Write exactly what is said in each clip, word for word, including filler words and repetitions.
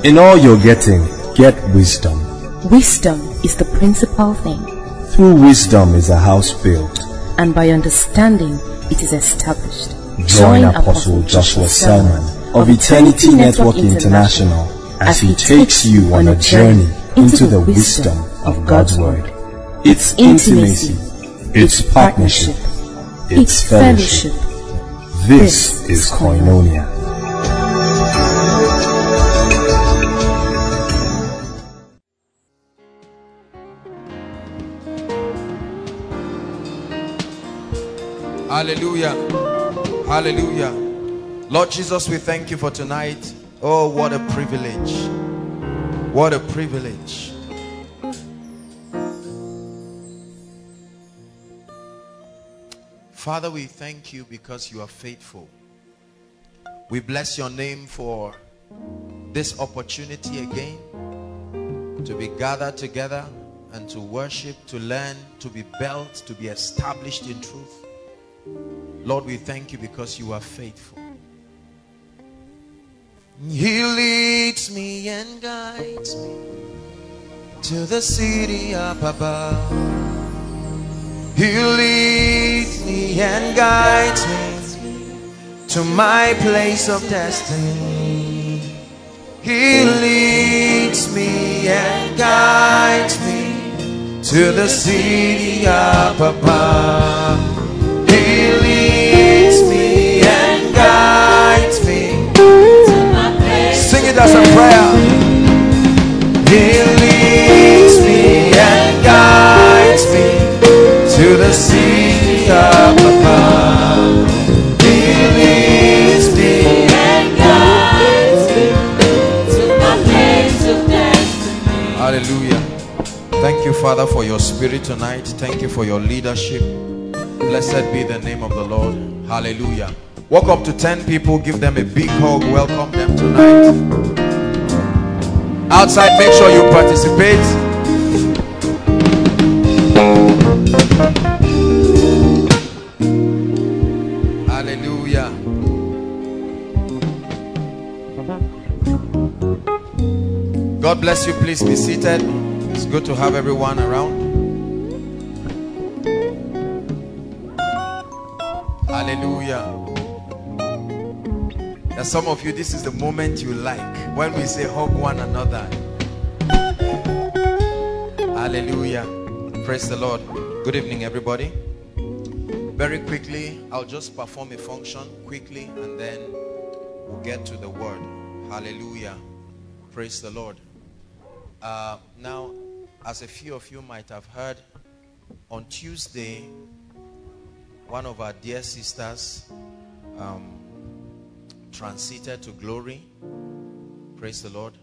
In all you're getting, get wisdom. Wisdom is the principal thing. Through wisdom is a house built, and by understanding it is established. Join Apostle Joshua Selman of Eternity Network International as he takes you on a journey into the wisdom of God's Word. It's intimacy, it's partnership, it's fellowship. This is Koinonia. Hallelujah. Hallelujah. Lord Jesus, we thank you for tonight. Oh, what a privilege. What a privilege. Father, we thank you because you are faithful. We bless your name for this opportunity again to be gathered together and to worship, to learn, to be built, to be established in truth. Lord, we thank you because you are faithful. He leads me and guides me to the city up above. He leads me and guides me to my place of destiny. He leads me and guides me to the city up above. He leads me and guides me to my place. Sing it as a prayer. He leads me and guides me to the city up above. He leads me and guides me to my place of destiny. Hallelujah. Thank you, Father, for your spirit tonight. Thank you for your leadership. Blessed be the name of the Lord. Hallelujah. Walk up to ten people, give them a big hug, welcome them tonight. Outside, make sure you participate. Hallelujah. God bless you. Please be seated. It's good to have everyone around. Hallelujah. There's some of you, this is the moment you like, when we say hug one another. Hallelujah. Praise the Lord. Good evening, everybody. Very quickly, I'll just perform a function quickly and then we'll get to the word. Hallelujah. Praise the Lord. Uh, now, as a few of you might have heard, on Tuesday, one of our dear sisters um, transited to glory. Praise the Lord.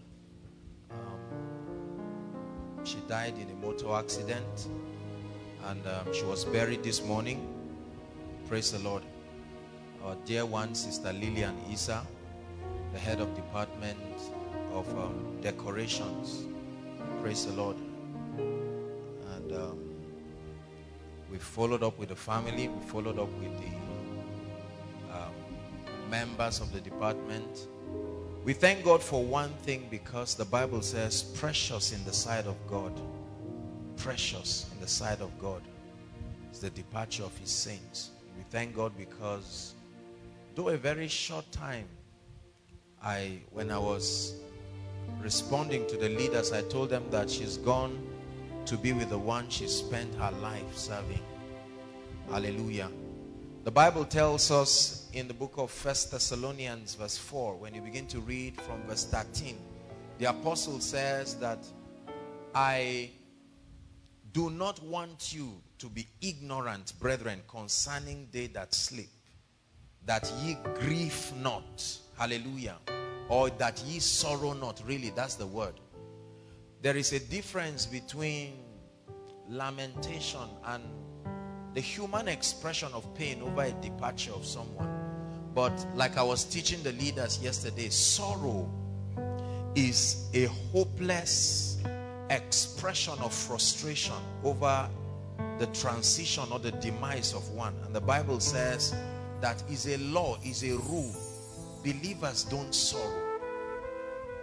Um, she died in a motor accident and um, she was buried this morning. Praise the Lord. Our dear one, Sister Lillian Isa, the head of department of um, decorations. Praise the Lord. And um, we followed up with the family. We followed up with the um, members of the department. We thank God for one thing, because the Bible says precious in the sight of God. Precious in the sight of God is the departure of his saints. We thank God because though a very short time, I, when I was responding to the leaders, I told them that she's gone to be with the one she spent her life serving. Hallelujah. The Bible tells us in the book of First Thessalonians verse four, when you begin to read from verse thirteen, the apostle says that I do not want you to be ignorant, brethren, concerning they that sleep, that ye grieve not. Hallelujah. Or that ye sorrow not. Really, that's the word. There is a difference between lamentation and the human expression of pain over a departure of someone. But like I was teaching the leaders yesterday, sorrow is a hopeless expression of frustration over the transition or the demise of one. And the Bible says that is a law, is a rule. Believers don't sorrow.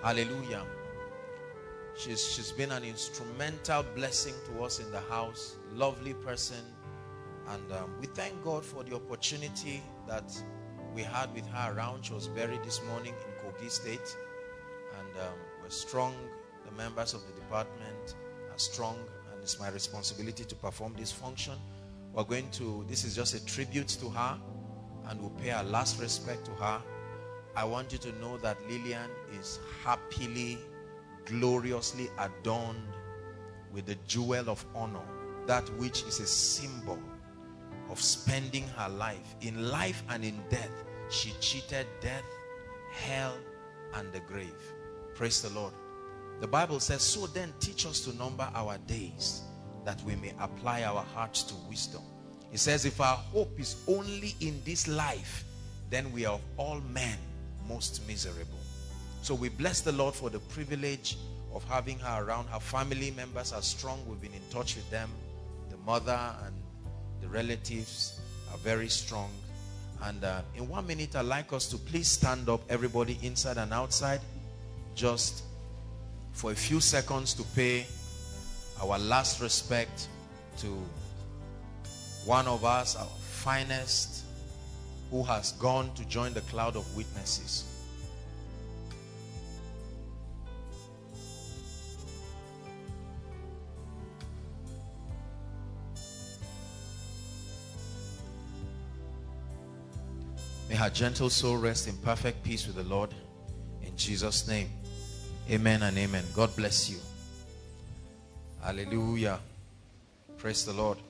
Hallelujah. She's, she's been an instrumental blessing to us in the house. Lovely person. And um, we thank God for the opportunity that we had with her around. She was buried this morning in Kogi State. And um, we're strong. The members of the department are strong. And it's my responsibility to perform this function. We're going to, this is just a tribute to her. And we'll pay our last respect to her. I want you to know that Lillian is happily, gloriously adorned with the jewel of honor, that which is a symbol of spending her life. In life and in death, she cheated death, hell, and the grave. Praise the Lord. The Bible says, so then teach us to number our days, that we may apply our hearts to wisdom. It says, if our hope is only in this life, then we are of all men most miserable. So we bless the Lord for the privilege of having her around. Her family members are strong. We've been in touch with them. The mother and the relatives are very strong. And uh, in one minute, I'd like us to please stand up, everybody inside and outside, just for a few seconds to pay our last respect to one of us, our finest, who has gone to join the cloud of witnesses. May her gentle soul rest in perfect peace with the Lord. In Jesus' name. Amen and amen. God bless you. Hallelujah. Praise the Lord.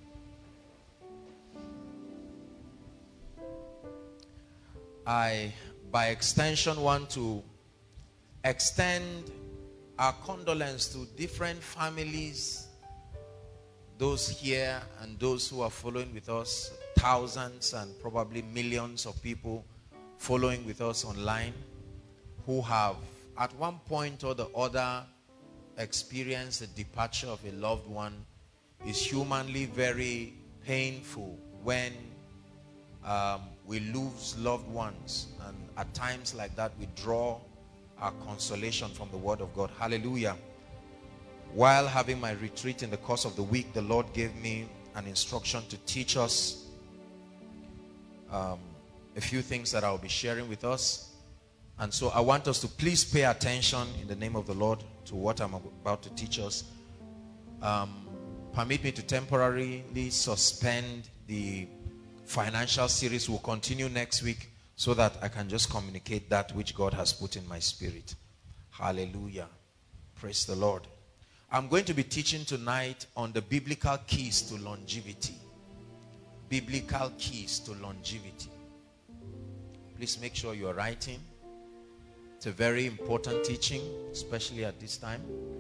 I, by extension, want to extend our condolence to different families, those here and those who are following with us, thousands and probably millions of people following with us online, who have at one point or the other experienced the departure of a loved one. Is humanly very painful when um, we lose loved ones, and at times like that we draw our consolation from the word of God. Hallelujah. While having my retreat in the course of the week, the Lord gave me an instruction to teach us um, a few things that I'll be sharing with us. And so I want us to please pay attention in the name of the Lord to what I'm about to teach us. Um, permit me to temporarily suspend the financial series. Will continue next week so that I can just communicate that which God has put in my spirit. Hallelujah. Praise the Lord. I'm going to be teaching tonight on the biblical keys to longevity. Biblical keys to longevity. Please make sure you're writing. It's a very important teaching, especially at this time.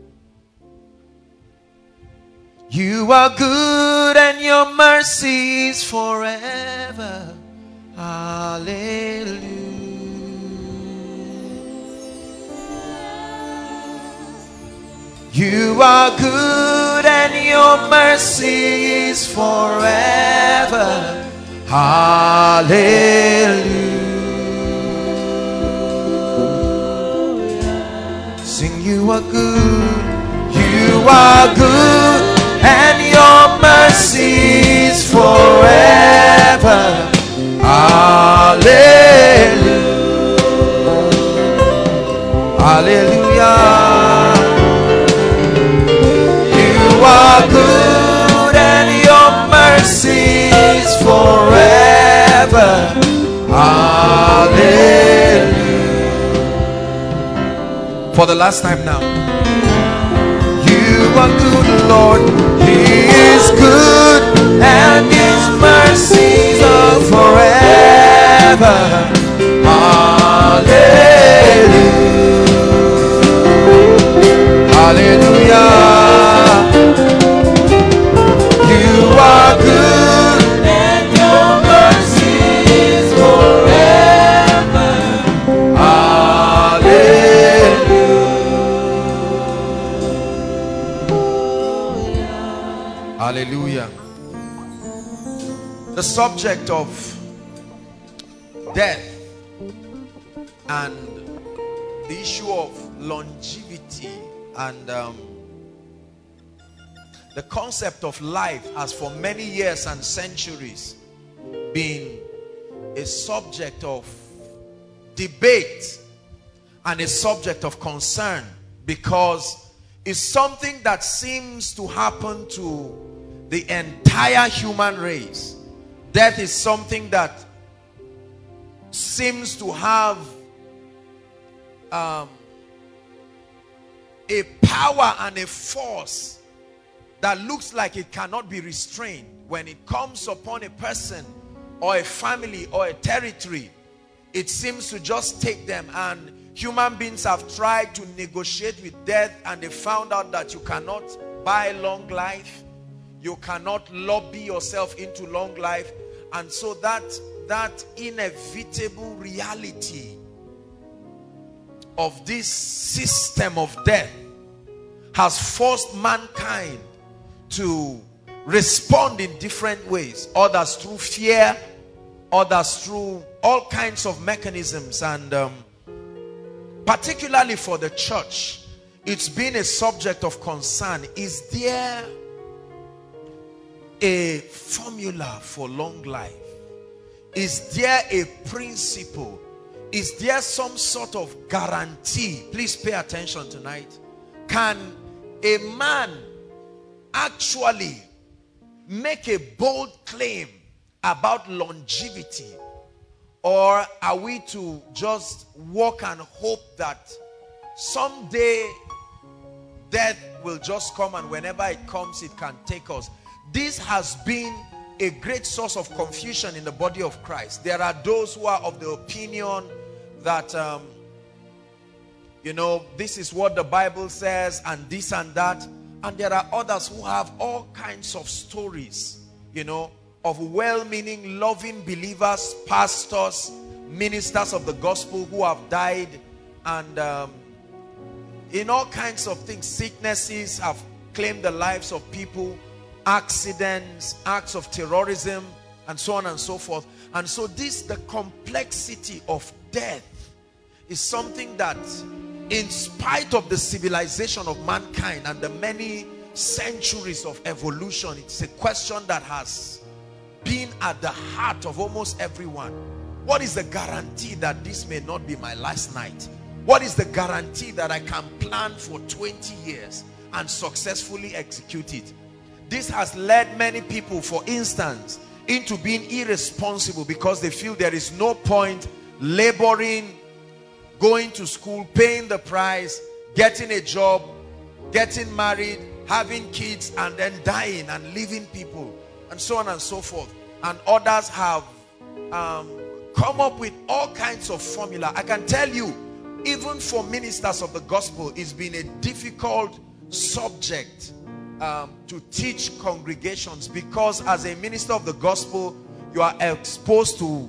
You are good and your mercy is forever. Hallelujah. You are good and your mercy is forever. Hallelujah. Sing, you are good. You are good and your mercy is forever. Hallelujah. Hallelujah. You are good and your mercy is forever. Hallelujah. For the last time now. You are good, Lord. He is good and his mercies are forever. Hallelujah. Hallelujah. You are good and your mercy is forever. Hallelujah. Hallelujah. The subject of death and the issue of longevity and um, the concept of life has for many years and centuries been a subject of debate and a subject of concern, because it's something that seems to happen to the entire human race. Death is something that seems to have um, a power and a force that looks like it cannot be restrained. When it comes upon a person or a family or a territory, it seems to just take them. And human beings have tried to negotiate with death, and they found out that you cannot buy long life. You cannot lobby yourself into long life. And so that, that inevitable reality of this system of death has forced mankind to respond in different ways. Others through fear, others through all kinds of mechanisms. And um, particularly for the church, it's been a subject of concern. Is there a formula for long life? Is there a principle? Is there some sort of guarantee? Please pay attention tonight. Can a man actually make a bold claim about longevity? Or are we to just walk and hope that someday death will just come, and whenever it comes, it can take us? This has been a great source of confusion in the body of Christ. There are those who are of the opinion that, um, you know, this is what the Bible says and this and that. And there are others who have all kinds of stories, you know, of well-meaning, loving believers, pastors, ministers of the gospel who have died, and um, in all kinds of things. Sicknesses have claimed the lives of people, accidents, acts of terrorism, and so on and so forth. And so this, the complexity of death, is something that, in spite of the civilization of mankind and the many centuries of evolution, it's a question that has been at the heart of almost everyone. What is the guarantee that this may not be my last night? What is the guarantee that I can plan for twenty years and successfully execute it? This has led many people, for instance, into being irresponsible because they feel there is no point laboring, going to school, paying the price, getting a job, getting married, having kids, and then dying and leaving people, and so on and so forth. And others have um, come up with all kinds of formula. I can tell you, even for ministers of the gospel, it's been a difficult subject um, to teach congregations, because as a minister of the gospel, you are exposed to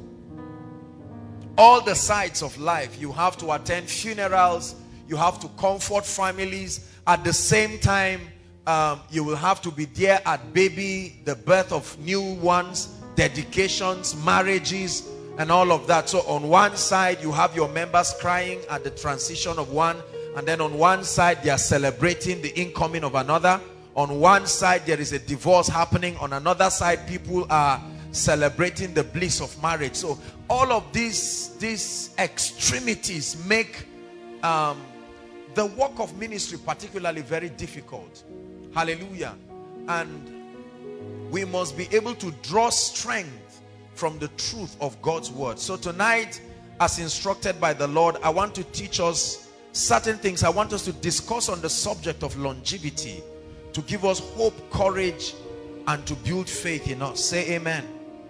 all the sides of life. You have to attend funerals, you have to comfort families. At the same time, um, you will have to be there at baby, the birth of new ones, dedications, marriages, and all of that. So on one side, you have your members crying at the transition of one, and then on one side, they are celebrating the incoming of another. On one side, there is a divorce happening. On another side, people are celebrating the bliss of marriage. So all of these these extremities make um, the work of ministry particularly very difficult. Hallelujah. And we must be able to draw strength from the truth of God's word. So tonight, as instructed by the Lord, I want to teach us certain things. I want us to discuss on the subject of longevity, to give us hope, courage, and to build faith in us. Say amen.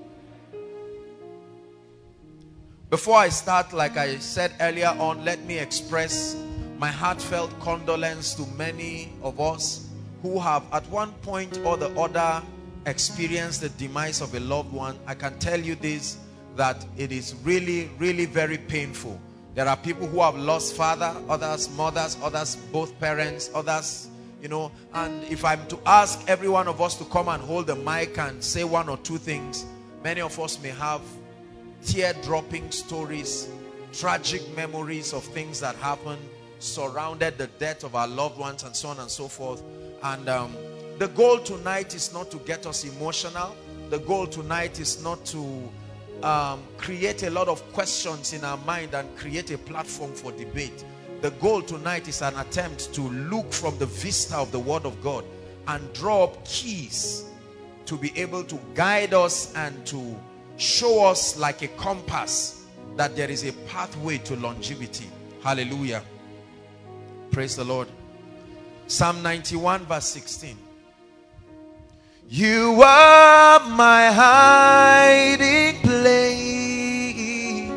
Before I start, like I said earlier on, let me express my heartfelt condolence to many of us who have at one point or the other experienced the demise of a loved one. I can tell you this, that it is really, really very painful. There are people who have lost father, others mothers, others both parents, others, you know. And if I'm to ask every one of us to come and hold the mic and say one or two things, many of us may have tear-dropping stories, tragic memories of things that happened, surrounded the death of our loved ones and so on and so forth. And um, the goal tonight is not to get us emotional. The goal tonight is not to um, create a lot of questions in our mind and create a platform for debate. The goal tonight is an attempt to look from the vista of the Word of God and draw up keys to be able to guide us and to show us like a compass that there is a pathway to longevity. Hallelujah. Praise the Lord. Psalm ninety-one verse sixteen. You are my hiding place.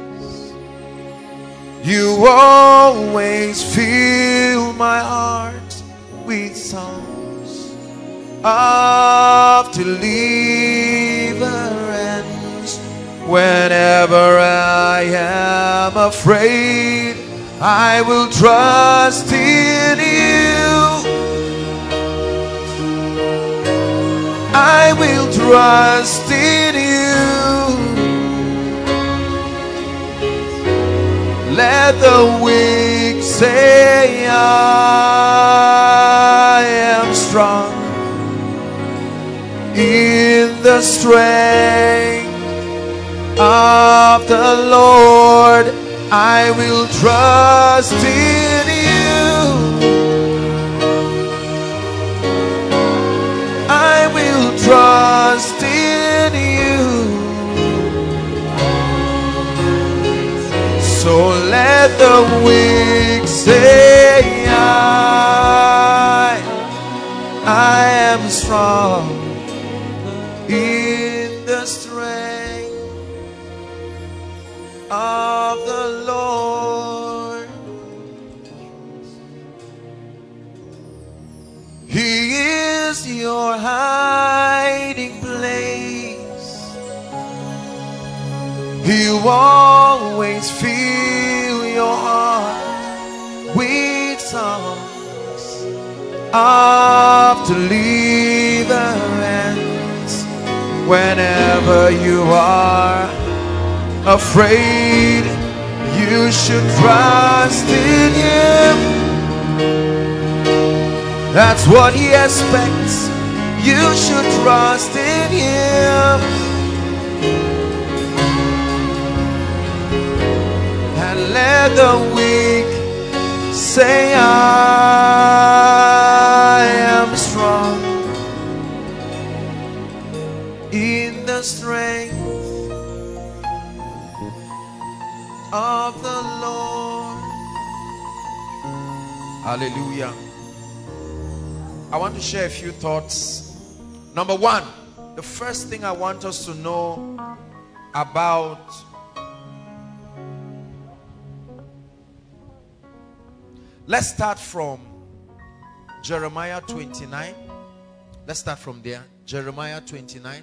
You always fill my heart with songs of deliverance. Whenever I am afraid, I will trust in you. I will trust in you. Let the weak say I am strong in the strength of the Lord. I will trust in you. I will trust in you. So let the weak say I, I am strong in the strength of the Lord. He is your hiding place. He will always fill your heart with songs of deliverance. Whenever you are afraid, you should trust in Him. That's what He expects. You should trust in Him. And let the weak say I am strong in the strength of the Lord. Hallelujah. I want to share a few thoughts. Number one, the first thing I want us to know about let's start from Jeremiah twenty-nine. Let's start from there. Jeremiah twenty-nine.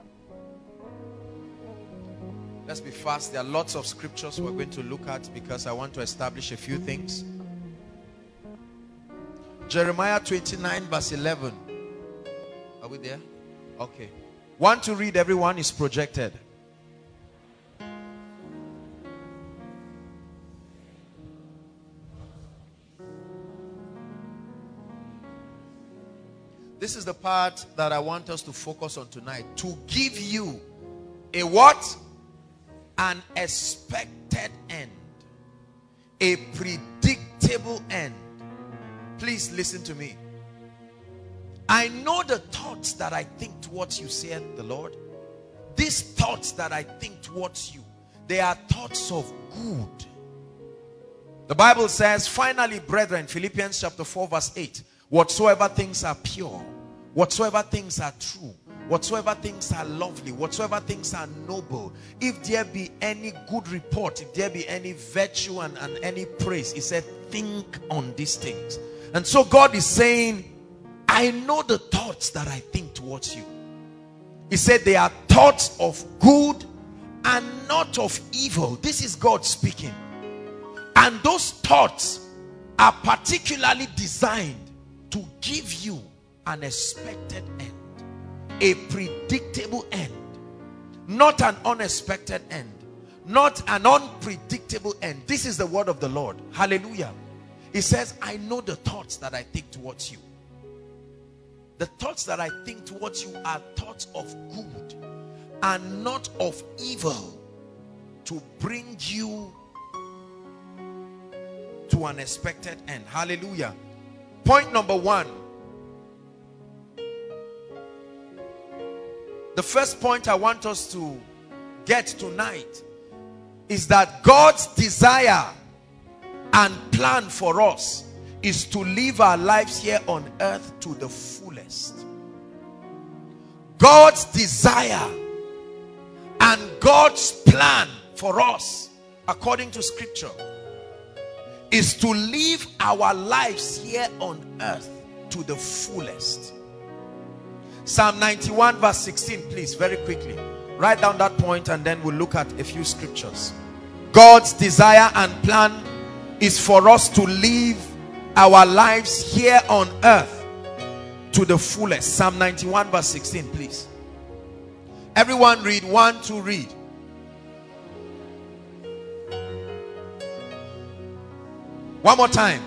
Let's be fast. There are lots of scriptures we're going to look at because I want to establish a few things. Jeremiah twenty-nine verse eleven. Are we there? Okay. Want to read, everyone? Is projected. This is the part that I want us to focus on tonight. To give you a what? An expected end. A predictable end. Please listen to me. I know the thoughts that I think towards you, said the Lord. These thoughts that I think towards you, they are thoughts of good. The Bible says, finally, brethren, Philippians chapter four verse eight, whatsoever things are pure, whatsoever things are true, whatsoever things are lovely, whatsoever things are noble, if there be any good report, if there be any virtue and, and any praise, he said, think on these things. And so God is saying, I know the thoughts that I think towards you. He said they are thoughts of good and not of evil. This is God speaking. And those thoughts are particularly designed to give you an expected end. A predictable end. Not an unexpected end. not an unpredictable end. This is the word of the Lord. Hallelujah. He says, I know the thoughts that I think towards you. The thoughts that I think towards you are thoughts of good and not of evil, to bring you to an expected end. Hallelujah. Point number one. The first point I want us to get tonight is that God's desire and plan for us is to live our lives here on earth to the fullest. God's desire and God's plan for us, according to scripture, is to live our lives here on earth to the fullest. Psalm ninety-one verse sixteen, please, very quickly. Write down that point and then we'll look at a few scriptures. God's desire and plan is for us to live our lives here on earth to the fullest. Psalm ninety-one verse sixteen, please. Everyone read. One, two, read. One more time.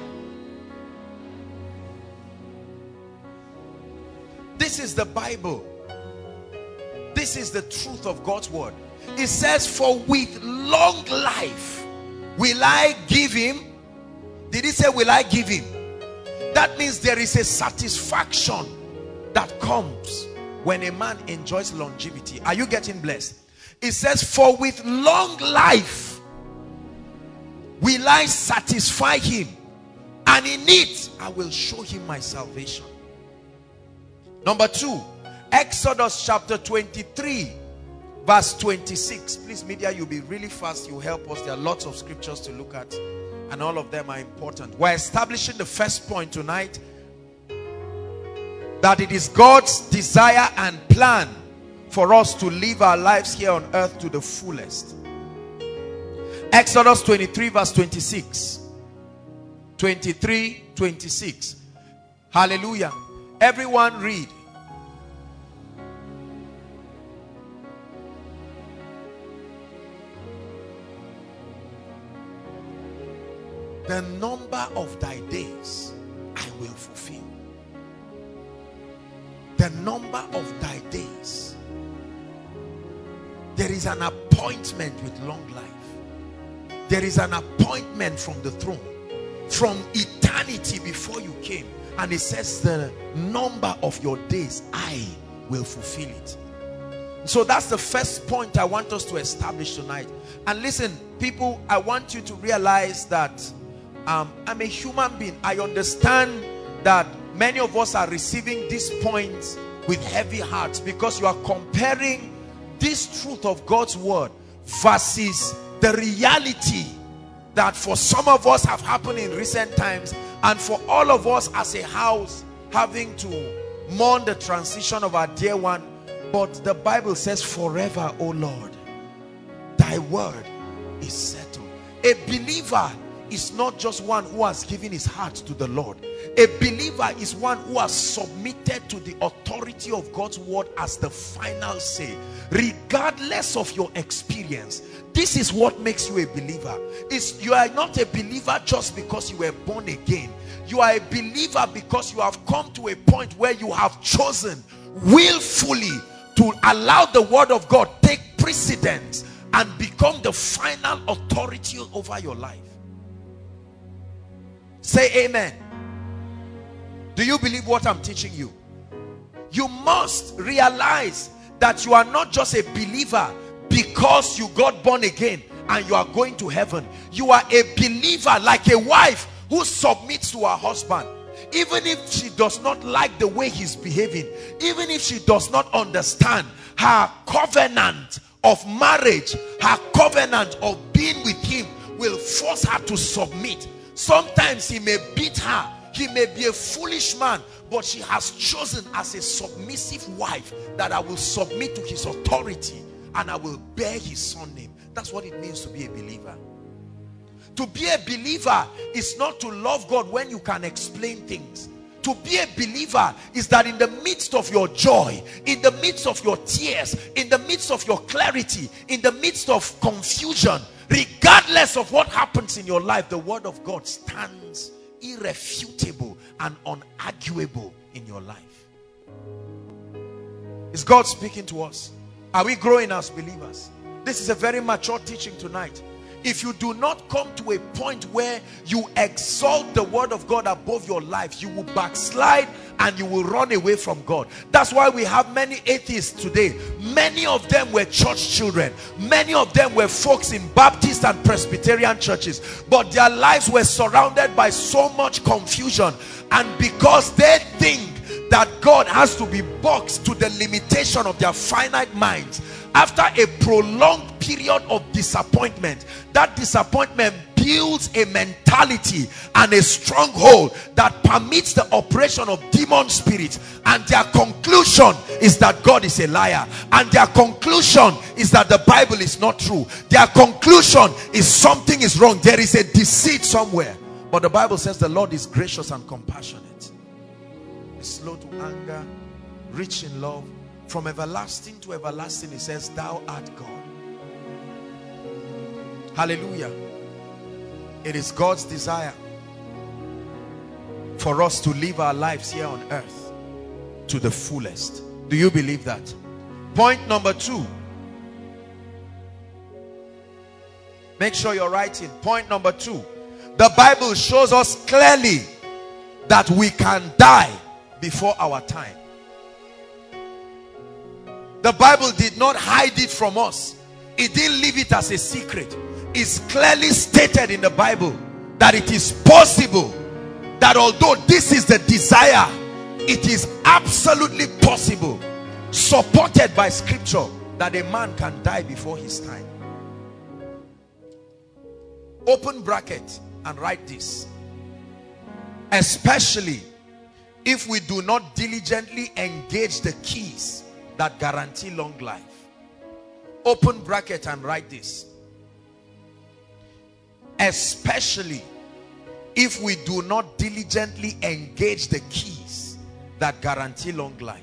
This is the Bible. This is the truth of God's word. It says, for with long life will I give him. Did he say will I give him? That means there is a satisfaction that comes when a man enjoys longevity. Are you getting blessed? It says, for with long life will I satisfy him, and in it I will show him my salvation. Number two, Exodus chapter twenty-three verse twenty-six. Please, media, you'll be really fast. You help us. There are lots of scriptures to look at, and all of them are important. We're establishing the first point tonight, that it is God's desire and plan for us to live our lives here on earth to the fullest. Exodus twenty-three verse twenty-six. twenty-three, twenty-six. Hallelujah. Everyone read. The number of thy days I will fulfill. The number of thy days. There is an appointment with long life. There is an appointment from the throne, from eternity before you came. And it says the number of your days, I will fulfill it. So that's the first point I want us to establish tonight. And listen, people, I want you to realize that um, I'm a human being. I understand that many of us are receiving this point with heavy hearts, because you are comparing this truth of God's word versus the reality that for some of us have happened in recent times, and for all of us as a house having to mourn the transition of our dear one. But the Bible says, forever, O Lord, thy word is settled. A believer is not just one who has given his heart to the Lord. A believer is one who has submitted to the authority of God's word as the final say, regardless of your experience. This is what makes you a believer. It's, you are not a believer just because you were born again. You are a believer because you have come to a point where you have chosen willfully to allow the word of God take precedence and become the final authority over your life. Say amen. Do you believe what I'm teaching you? You must realize that you are not just a believer because you got born again and you are going to heaven. You are a believer like a wife who submits to her husband, even if she does not like the way he's behaving, even if she does not understand her covenant of marriage, her covenant of being with him will force her to submit. Sometimes he may beat her, he may be a foolish man, but she has chosen as a submissive wife that I will submit to his authority and I will bear his son name. That's what it means to be a believer. To be a believer is not to love God when you can explain things. To be a believer is that in the midst of your joy, in the midst of your tears, in the midst of your clarity, in the midst of confusion, regardless of what happens in your life, the word of God stands irrefutable and unarguable in your life. Is God speaking to us? Are we growing as believers? This is a very mature teaching tonight. If you do not come to a point where you exalt the word of God above your life, you will backslide and you will run away from God. That's why we have many atheists today. Many of them were church children. Many of them were folks in Baptist and Presbyterian churches. But their lives were surrounded by so much confusion. And because they think that God has to be boxed to the limitation of their finite minds, after a prolonged period of disappointment, that disappointment builds a mentality and a stronghold that permits the operation of demon spirits, and their conclusion is that God is a liar, and their conclusion is that the Bible is not true. Their conclusion is something is wrong. There is a deceit somewhere. But the Bible says the Lord is gracious and compassionate, is slow to anger, rich in love. From everlasting to everlasting, it says, thou art God. Hallelujah. It is God's desire for us to live our lives here on earth to the fullest. Do you believe that? Point number two. Make sure you're writing. Point number two. The Bible shows us clearly that we can die before our time. The Bible did not hide it from us. It didn't leave it as a secret. It's clearly stated in the Bible that it is possible, that although this is the desire, it is absolutely possible, supported by scripture, that a man can die before his time. Open bracket and write this. Especially if we do not diligently engage the keys that guarantee long life. Open bracket and write this. Especially if we do not diligently engage the keys that guarantee long life.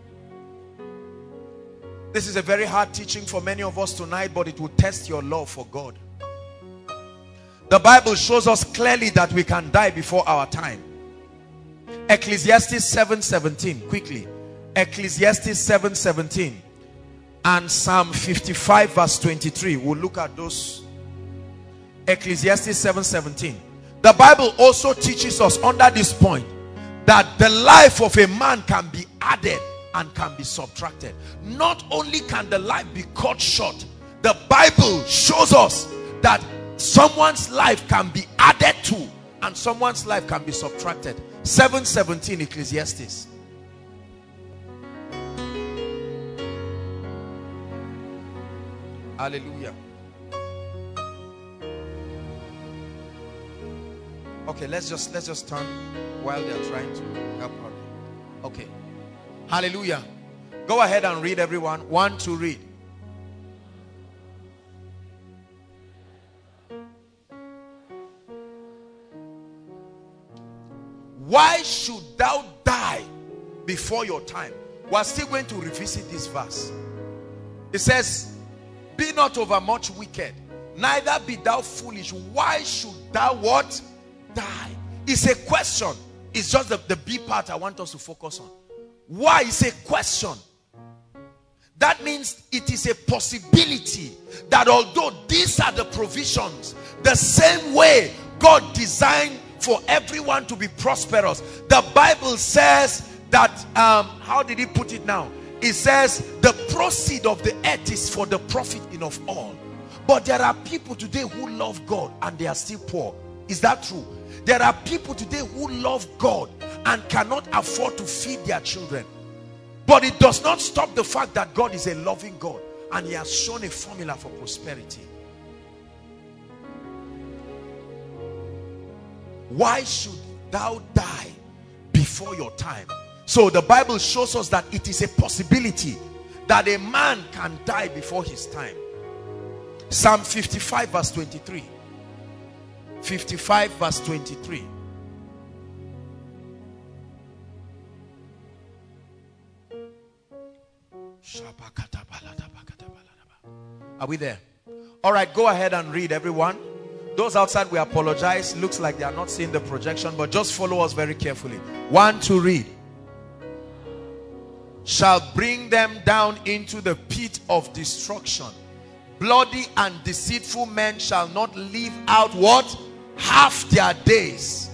This is a very hard teaching for many of us tonight, but it will test your love for God. The Bible shows us clearly that we can die before our time. Ecclesiastes seven seventeen, quickly. Ecclesiastes seven seventeen and Psalm fifty-five verse twenty-three. We'll look at those. Ecclesiastes seven seventeen. The Bible also teaches us under this point that the life of a man can be added and can be subtracted. Not only can the life be cut short, the Bible shows us that someone's life can be added to and someone's life can be subtracted. seven seventeen Ecclesiastes. Hallelujah. Okay, let's just let's just turn while they're trying to help out. Okay. Hallelujah. Go ahead and read, everyone. One to read. Why should thou die before your time? We're still going to revisit this verse. It says, be not overmuch wicked, neither be thou foolish. Why should thou what? Die. It's a question. It's just the, the B part I want us to focus on. Why? It's a question. That means it is a possibility that although these are the provisions, the same way God designed for everyone to be prosperous, the Bible says that, um, how did he put it now? It says the proceed of the earth is for the profiting of all. But there are people today who love God and they are still poor. Is that true? There are people today who love God and cannot afford to feed their children. But it does not stop the fact that God is a loving God and he has shown a formula for prosperity. Why should thou die before your time? So the Bible shows us that it is a possibility that a man can die before his time. Psalm fifty-five verse twenty-three. fifty-five verse twenty-three. Are we there? All right, go ahead and read, everyone. Those outside, we apologize. Looks like they are not seeing the projection, but just follow us very carefully. One, to read. Shall bring them down into the pit of destruction. Bloody and deceitful men shall not live out what? Half their days.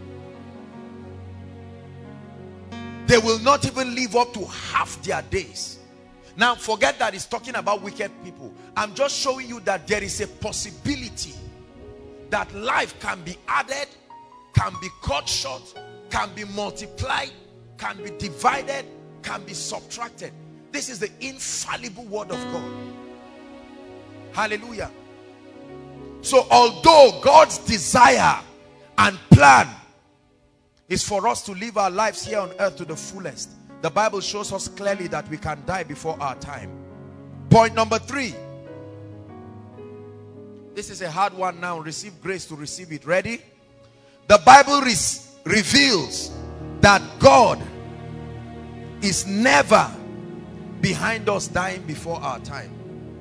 They will not even live up to half their days. Now forget that it's talking about wicked people. I'm just showing you that there is a possibility that life can be added, can be cut short, can be multiplied, can be divided, can be subtracted. This is the infallible word of God. Hallelujah. So although God's desire and plan is for us to live our lives here on earth to the fullest, the Bible shows us clearly that we can die before our time. Point number three. This is a hard one now. Receive grace to receive it. Ready? The Bible re reveals that God is never behind us dying before our time.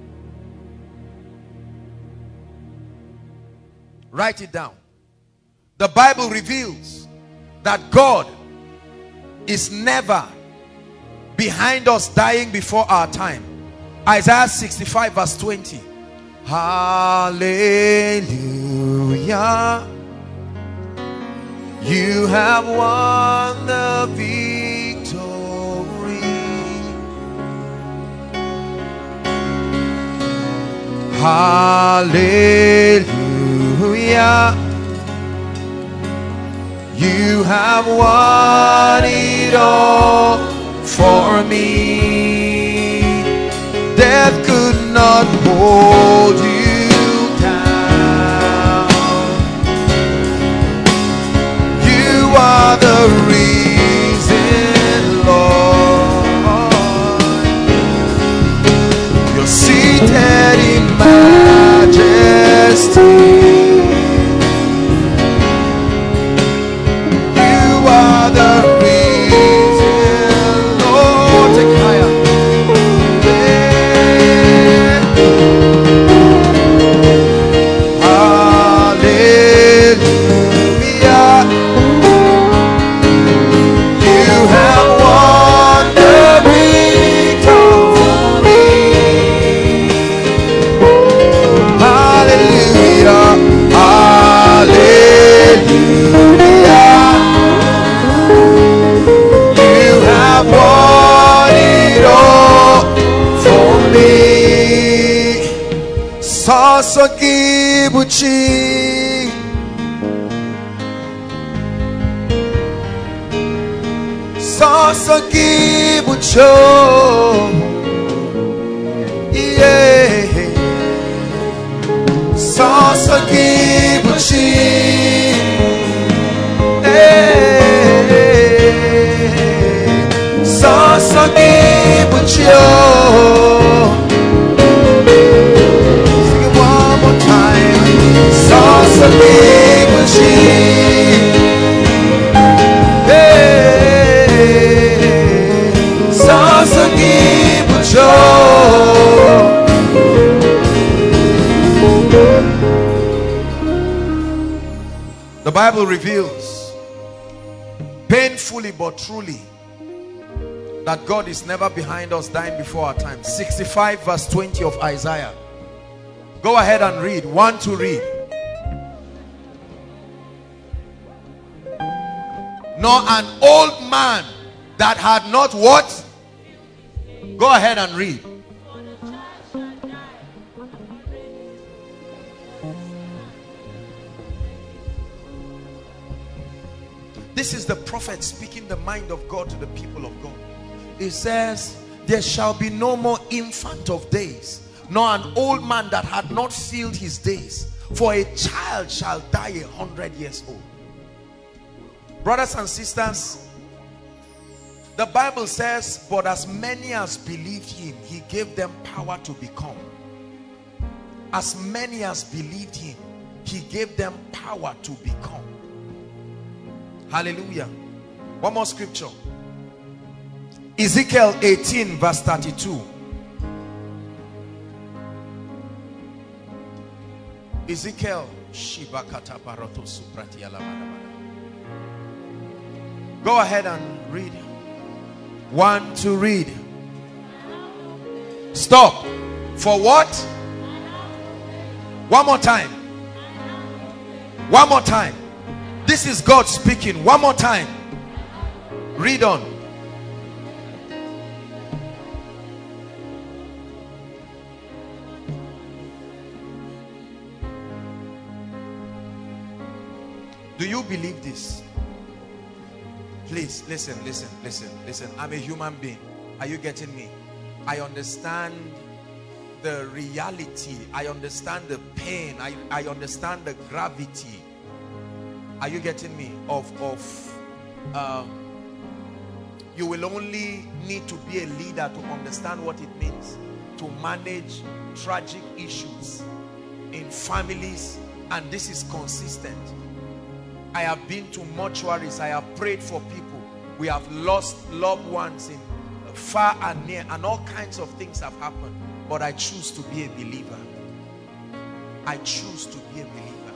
Write it down. The Bible reveals that God is never behind us dying before our time. Isaiah sixty-five verse twenty. Hallelujah. You have won the victory. Hallelujah. You have won it all for me. Death could not hold you down. You are the reason, Lord. You're seated in majesty. You are the reason, Lord. Take it higher. Sasakibuchi Sasakibucho Yeah Sasakibuchi Yeah Sasakibucho The Bible reveals painfully but truly that God is never behind us dying before our time. sixty-five verse twenty of Isaiah. Go ahead and read. One to read. Nor an old man that had not what? Go ahead and read. This is the prophet speaking the mind of God to the people of God. He says, there shall be no more infant of days, nor an old man that had not filled his days, for a child shall die a hundred years old. Brothers and sisters, the Bible says, but as many as believed him, he gave them power to become. As many as believed him, he gave them power to become. Hallelujah. One more scripture. Ezekiel eighteen verse thirty-two. Ezekiel. Go ahead and read. One to read. Stop. For what? One more time. One more time. This is God speaking. One more time. Read on. Do you believe this? Please listen, listen, listen, listen. I'm a human being. Are you getting me? I understand the reality. I understand the pain. I, I understand the gravity. Are you getting me? Of, of um, you will only need to be a leader to understand what it means to manage tragic issues in families, and this is consistent. I have been to mortuaries. I have prayed for people. We have lost loved ones in far and near, and all kinds of things have happened. But I choose to be a believer. I choose to be a believer.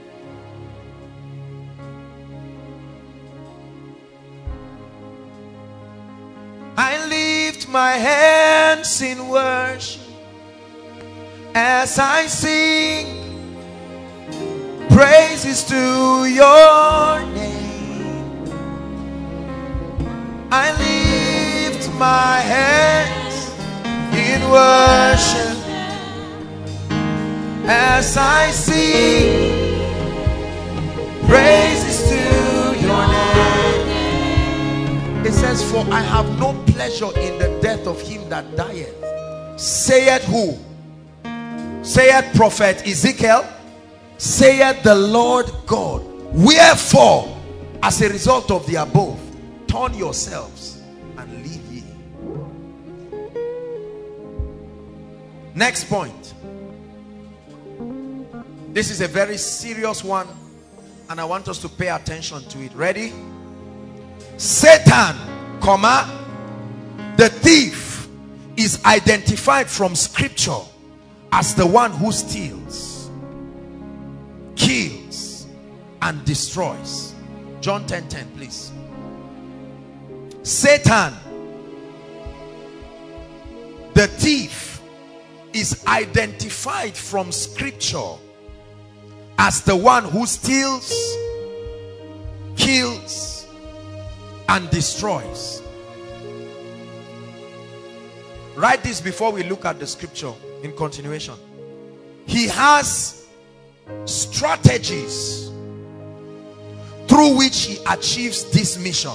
I lift my hands in worship as I sing praises to your name. I lift my hands in worship as I sing praises to your name. It says, for I have no pleasure in the death of him that dieth. Saith who? Saith prophet Ezekiel. Saith the Lord God. Wherefore, as a result of the above, turn yourselves and live ye. Next point. This is a very serious one, and I want us to pay attention to it. Ready? Satan, comma, the thief, is identified from scripture as the one who steals, kills, and destroys. John ten ten, please. Satan, the thief, is identified from scripture as the one who steals, kills, and destroys. Write this before we look at the scripture in continuation. He has strategies through which he achieves this mission.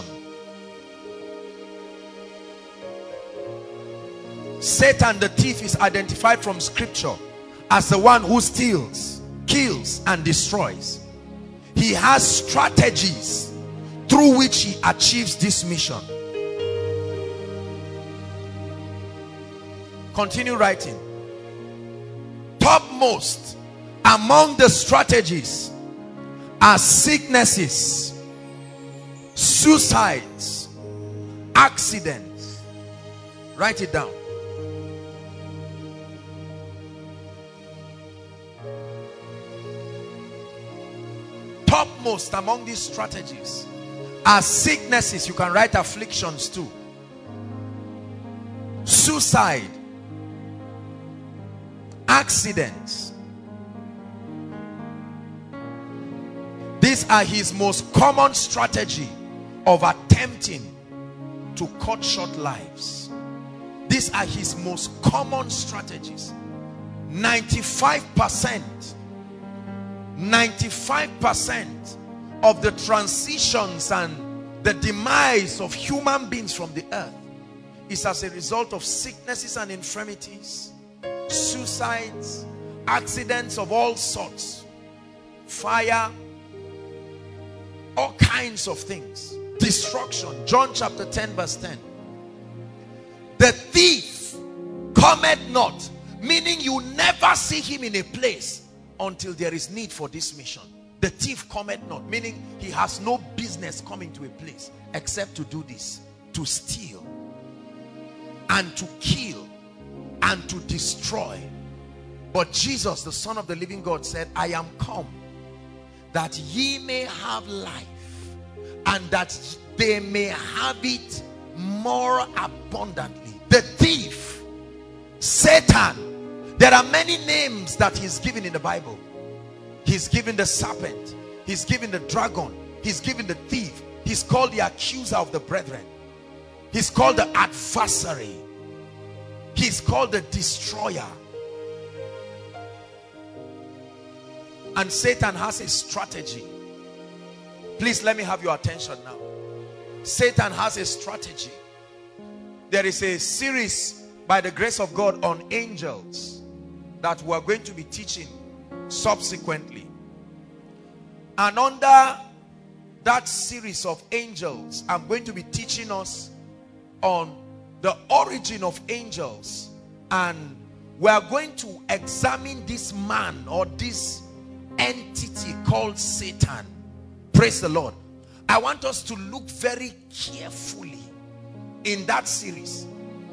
Satan, the thief, is identified from scripture as the one who steals, kills, and destroys. He has strategies through which he achieves this mission. Continue writing. Topmost among the strategies are sicknesses, suicides, accidents. Write it down. Topmost among these strategies are sicknesses. You can write afflictions too. Suicide, accidents. These are his most common strategy of attempting to cut short lives. These are his most common strategies. ninety-five percent ninety-five percent of the transitions and the demise of human beings from the earth is as a result of sicknesses and infirmities, suicides, accidents of all sorts, fire, all kinds of things, destruction. John chapter ten verse ten. The thief cometh not, meaning you never see him in a place until there is need for this mission. The thief cometh not, meaning he has no business coming to a place except to do this: to steal and to kill and to destroy. But Jesus, the Son of the living God, said, I am come that ye may have life, and that they may have it more abundantly. The thief, Satan, there are many names that he's given in the Bible. He's given the serpent, he's given the dragon, he's given the thief, he's called the accuser of the brethren, he's called the adversary, he's called the destroyer. And Satan has a strategy. Please let me have your attention now. Satan has a strategy. There is a series by the grace of God on angels that we're going to be teaching subsequently. And under that series of angels, I'm going to be teaching us on the origin of angels, and we are going to examine this man or this entity called Satan. Praise the Lord. I want us to look very carefully in that series.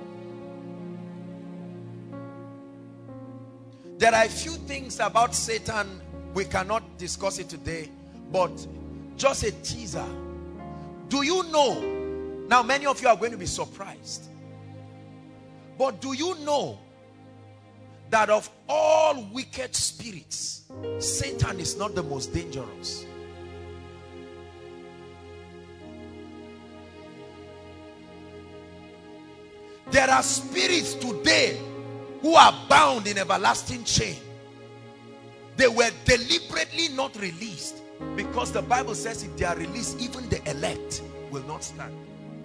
There are a few things about Satan, we cannot discuss it today, but just a teaser. Do you know, now many of you are going to be surprised, but do you know that of all wicked spirits, Satan is not the most dangerous? There are spirits today who are bound in everlasting chain. They were deliberately not released, because the Bible says if they are released, even the elect will not stand.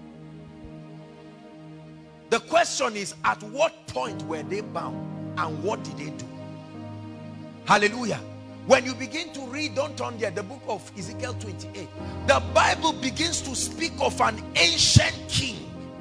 The question is, at what point were they bound and what did they do? Hallelujah. When you begin to read, don't turn there, the book of Ezekiel twenty-eight, the Bible begins to speak of an ancient king.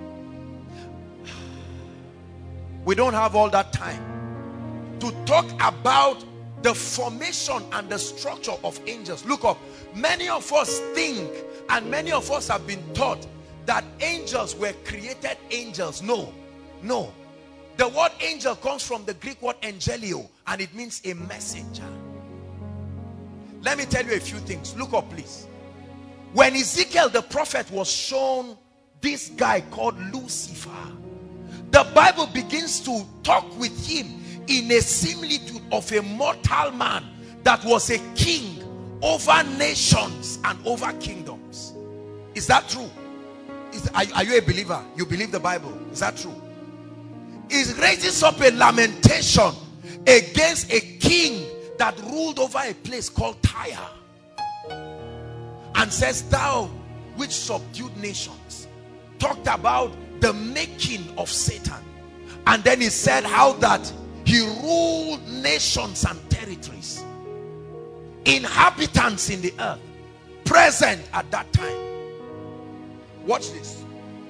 We don't have all that time to talk about the formation and the structure of angels. Look up. Many of us think, and many of us have been taught, that angels were created angels. No, no. The word angel comes from the Greek word angelio, and it means a messenger. Let me tell you a few things. Look up, please. When Ezekiel the prophet was shown this guy called Lucifer, the Bible begins to talk with him in a similitude of a mortal man that was a king over nations and over kingdoms. Is that true? Is, are, are you a believer? You believe the Bible? Is that true? It raises up a lamentation against a king that ruled over a place called Tyre, and says, thou which subdued nations. Talked about the making of Satan, and then he said how that he ruled nations and territories, inhabitants in the earth, present at that time. Watch this.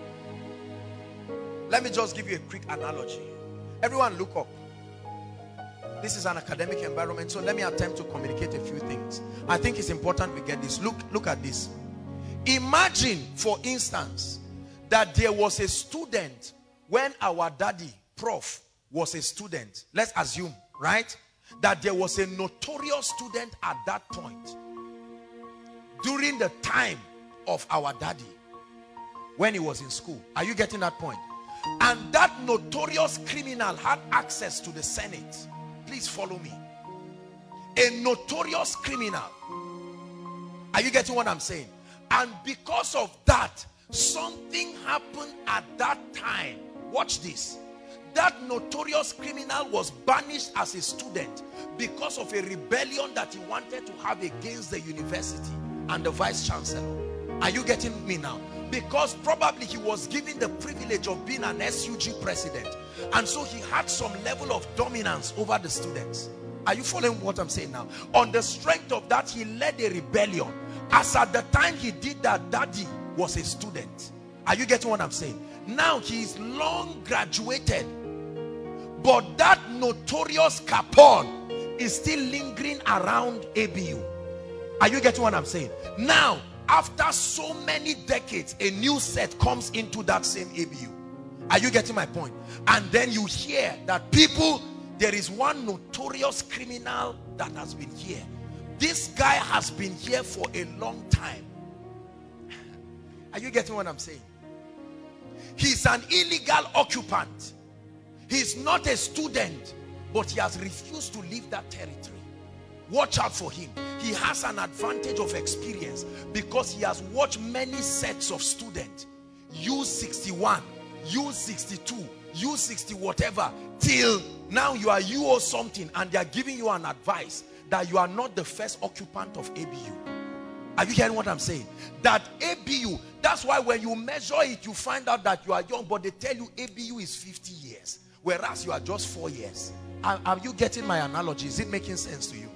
Let me just give you a quick analogy. Everyone look up. This is an academic environment, so let me attempt to communicate a few things. I think it's important we get this. Look, look at this. Imagine, for instance, that there was a student when our daddy, Prof, was a student. Let's assume, right, that there was a notorious student at that point during the time of our daddy when he was in school. Are you getting that point? And that notorious criminal had access to the Senate. Please follow me. A notorious criminal. Are you getting what I'm saying? And because of that, something happened at that time. Watch this. That notorious criminal was banished as a student because of a rebellion that he wanted to have against the university and the vice chancellor. Are you getting me now? Because probably he was given the privilege of being an S U G president, and so he had some level of dominance over the students. Are you following what I'm saying now? On the strength of that, he led a rebellion. As at the time he did that, daddy was a student. Are you getting what I'm saying? Now he is long graduated, but that notorious Capone is still lingering around A B U. Are you getting what I'm saying? Now, after so many decades, a new set comes into that same A B U. Are you getting my point? And then you hear that people there is one notorious criminal that has been here. This guy has been here for a long time. Are you getting what I'm saying? He's an illegal occupant. He's not a student, but he has refused to leave that territory. Watch out for him. He has an advantage of experience because he has watched many sets of students. U sixty-one, U sixty-two, U sixty whatever, till now you are U or something, and they are giving you an advice that you are not the first occupant of A B U. Are you hearing what I'm saying? That A B U, that's why when you measure it, you find out that you are young, but they tell you A B U is fifty years, whereas you are just four years. Are, are you getting my analogy? Is it making sense to you?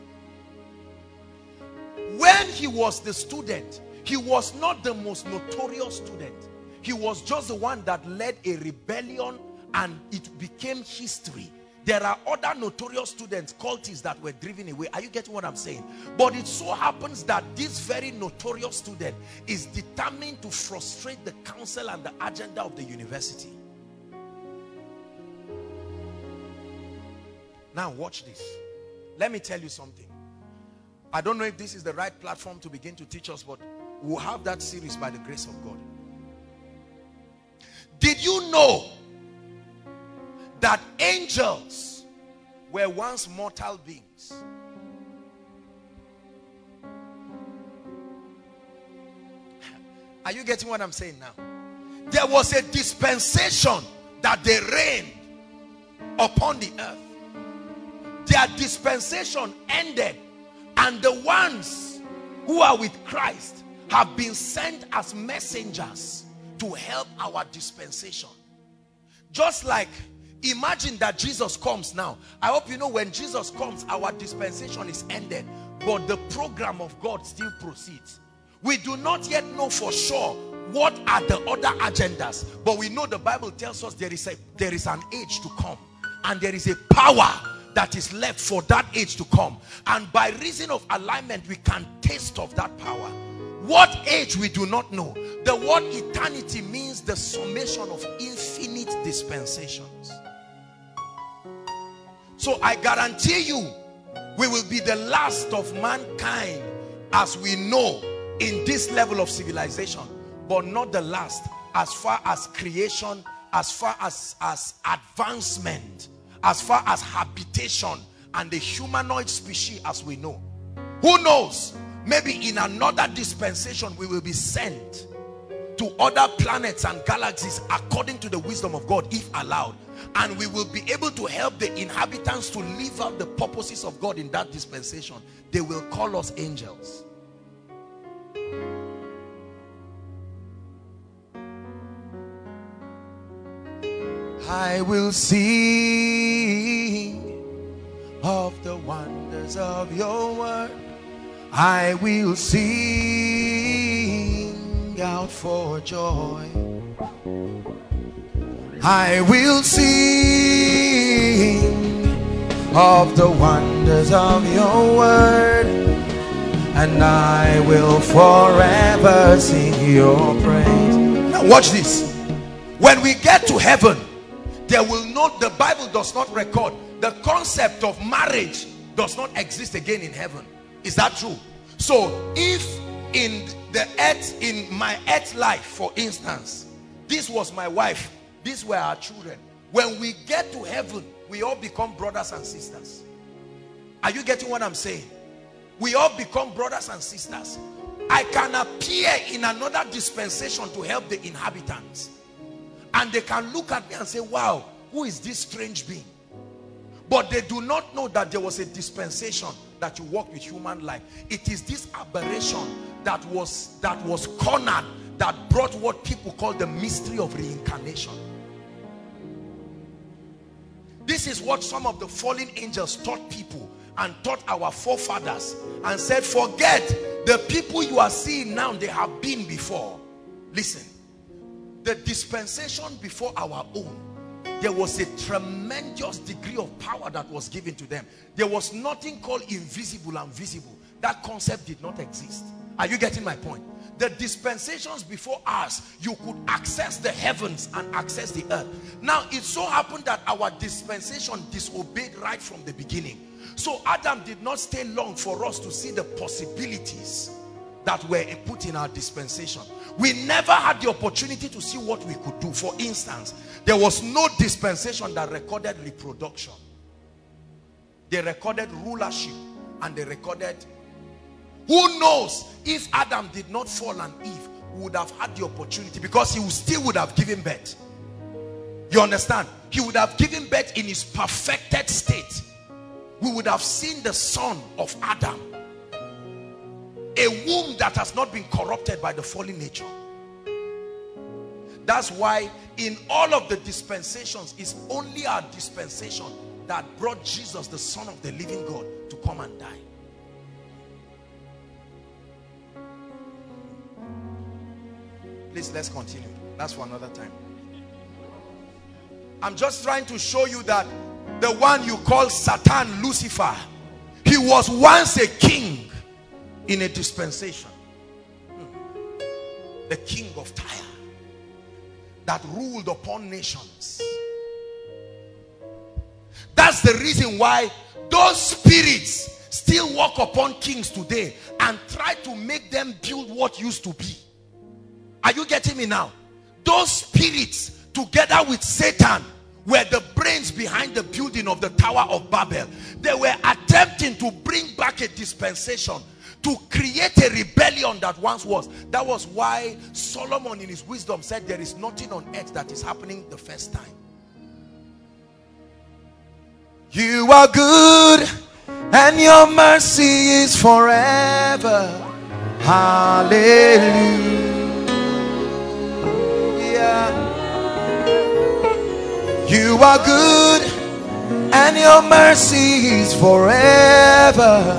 When he was the student, he was not the most notorious student. He was just the one that led a rebellion and it became history. There are other notorious students, cultists, that were driven away. Are you getting what I'm saying? But it so happens that this very notorious student is determined to frustrate the council and the agenda of the university. Now watch this. Let me tell you something. I don't know if this is the right platform to begin to teach us, but we'll have that series by the grace of God. Did you know that angels were once mortal beings? Are you getting what I'm saying now? There was a dispensation that they reigned upon the earth. Their dispensation ended, and the ones who are with Christ have been sent as messengers to help our dispensation. Just like, imagine that Jesus comes now. I hope you know when Jesus comes, our dispensation is ended, but the program of God still proceeds. We do not yet know for sure what are the other agendas, but we know the Bible tells us there is a there is an age to come, and there is a power that is left for that age to come, and by reason of alignment we can taste of that power. What age we do not know. The word eternity means the summation of infinite dispensations. So I guarantee you, we will be the last of mankind as we know in this level of civilization, but not the last as far as creation, as far as, as advancement, as far as habitation and the humanoid species as we know. Who knows? Maybe in another dispensation we will be sent to other planets and galaxies according to the wisdom of God, if allowed, and we will be able to help the inhabitants to live out the purposes of God in that dispensation. They will call us angels. I will sing of the wonders of your word. I will sing out for joy. I will sing of the wonders of your word, and I will forever sing your praise. Now watch this. When we get to heaven, there will not, the Bible does not record, the concept of marriage does not exist again in heaven. Is that true? So if in the earth, in my earth life, for instance, this was my wife, these were our children, when we get to heaven, we all become brothers and sisters. Are you getting what I'm saying? We all become brothers and sisters. I can appear in another dispensation to help the inhabitants, and they can look at me and say, wow, who is this strange being? But they do not know that there was a dispensation that you walk with human life. It is this aberration that was that was cornered that brought what people call the mystery of reincarnation. This is what some of the fallen angels taught people and taught our forefathers, and said, forget the people you are seeing now, they have been before. Listen, the dispensation before our own, there was a tremendous degree of power that was given to them. There was nothing called invisible and visible. That concept did not exist. Are you getting my point? The dispensations before us, you could access the heavens and access the earth. Now, it so happened that our dispensation disobeyed right from the beginning. So Adam did not stay long for us to see the possibilities that were put in our dispensation. We never had the opportunity to see what we could do. For instance, there was no dispensation that recorded reproduction. They recorded rulership and they recorded... Who knows if Adam did not fall and Eve would have had the opportunity, because he still would have given birth. You understand? He would have given birth in his perfected state. We would have seen the son of Adam. A womb that has not been corrupted by the fallen nature. That's why in all of the dispensations, it's only our dispensation that brought Jesus, the Son of the living God, to come and die. Please, let's continue. That's for another time. I'm just trying to show you that the one you call Satan, Lucifer, he was once a king in a dispensation. Hmm. The king of Tyre that ruled upon nations. That's the reason why those spirits still walk upon kings today and try to make them build what used to be. Are you getting me now? Those spirits together with Satan were the brains behind the building of the Tower of Babel. They were attempting to bring back a dispensation, to create a rebellion that once was. That was why Solomon in his wisdom said there is nothing on earth that is happening the first time. You are good and your mercy is forever. Hallelujah. You are good and your mercy is forever.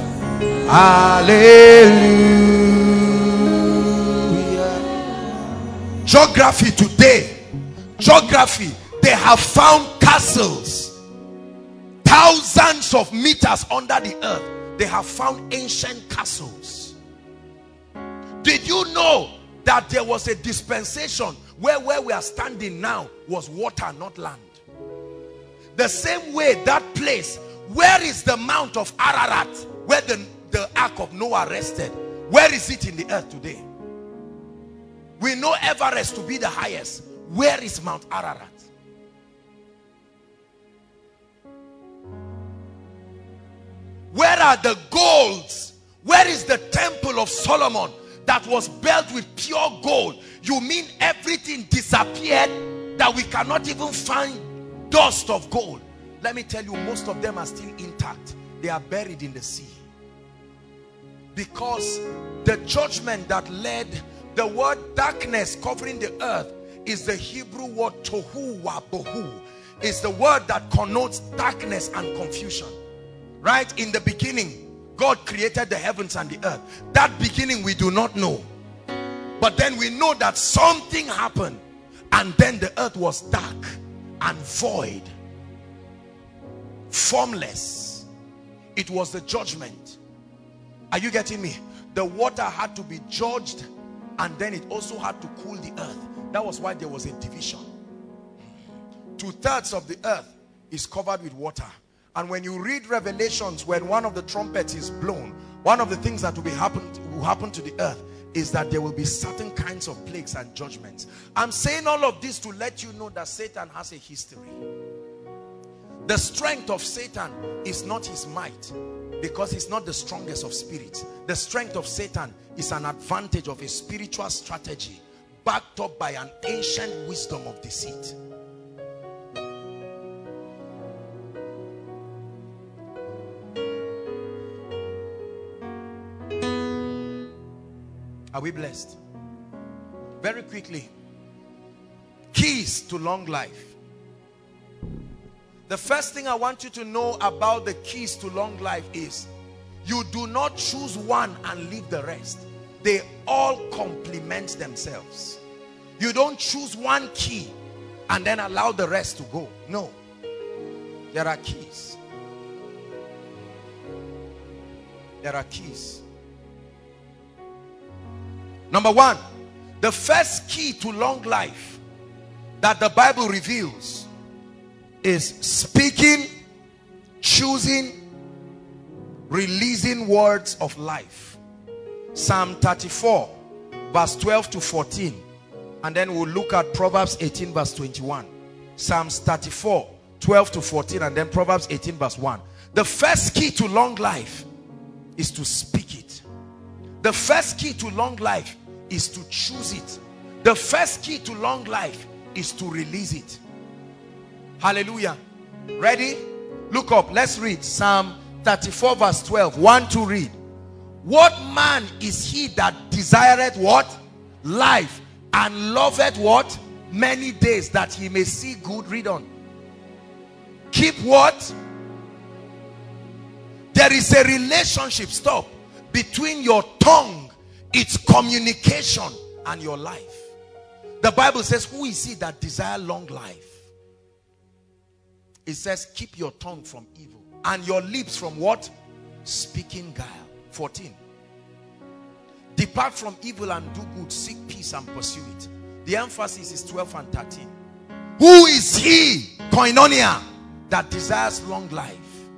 Hallelujah. Geography today, geography, they have found castles thousands of meters under the earth. They have found ancient castles. Did you know that there was a dispensation where where we are standing now was water, not land? The same way that place, where is the Mount of Ararat where the, the Ark of Noah rested? Where is it in the earth today? We know Everest to be the highest. Where is Mount Ararat? Where are the golds? Where is the temple of Solomon that was built with pure gold? You mean everything disappeared that we cannot even find dust of gold? Let me tell you, most of them are still intact. They are buried in the sea. Because the judgment that led, the word darkness covering the earth is the Hebrew word tohu wa bohu. It's the word that connotes darkness and confusion. Right? In the beginning, God created the heavens and the earth. That beginning we do not know. But then we know that something happened, and then the earth was dark and void, formless. It was the judgment. Are you getting me? The water had to be judged, and then it also had to cool the earth. That was why there was a division. Two-thirds of the earth is covered with water. And when you read Revelations, when one of the trumpets is blown, one of the things that will be happen will happen to the earth is that there will be certain kinds of plagues and judgments. I'm saying all of this to let you know that Satan has a history. The strength of Satan is not his might, because he's not the strongest of spirits. The strength of Satan is an advantage of a spiritual strategy backed up by an ancient wisdom of deceit. Are we blessed? Very quickly, keys to long life. The first thing I want you to know about the keys to long life is you do not choose one and leave the rest. They all complement themselves. You don't choose one key and then allow the rest to go. No. There are keys. There are keys. Number one, the first key to long life that the Bible reveals is speaking, choosing, releasing words of life. Psalm thirty-four verse twelve to fourteen, and then we'll look at Proverbs eighteen verse twenty-one. Psalms thirty-four twelve to fourteen, and then Proverbs eighteen verse one. The first key to long life is to speak it. The first key to long life is to choose it. The first key to long life is to release it. Hallelujah. Ready? Look up. Let's read Psalm thirty-four verse twelve. One to read. What man is he that desireth what? Life, and loveth what? Many days, that he may see good. Read on. Keep what? There is a relationship, stop, between your tongue, its communication, and your life. The Bible says, who is he that desire long life? It says, keep your tongue from evil, and your lips from what? Speaking guile. fourteen. Depart from evil and do good, seek peace and pursue it. The emphasis is twelve and thirteen. Who is he, koinonia, that desires long life?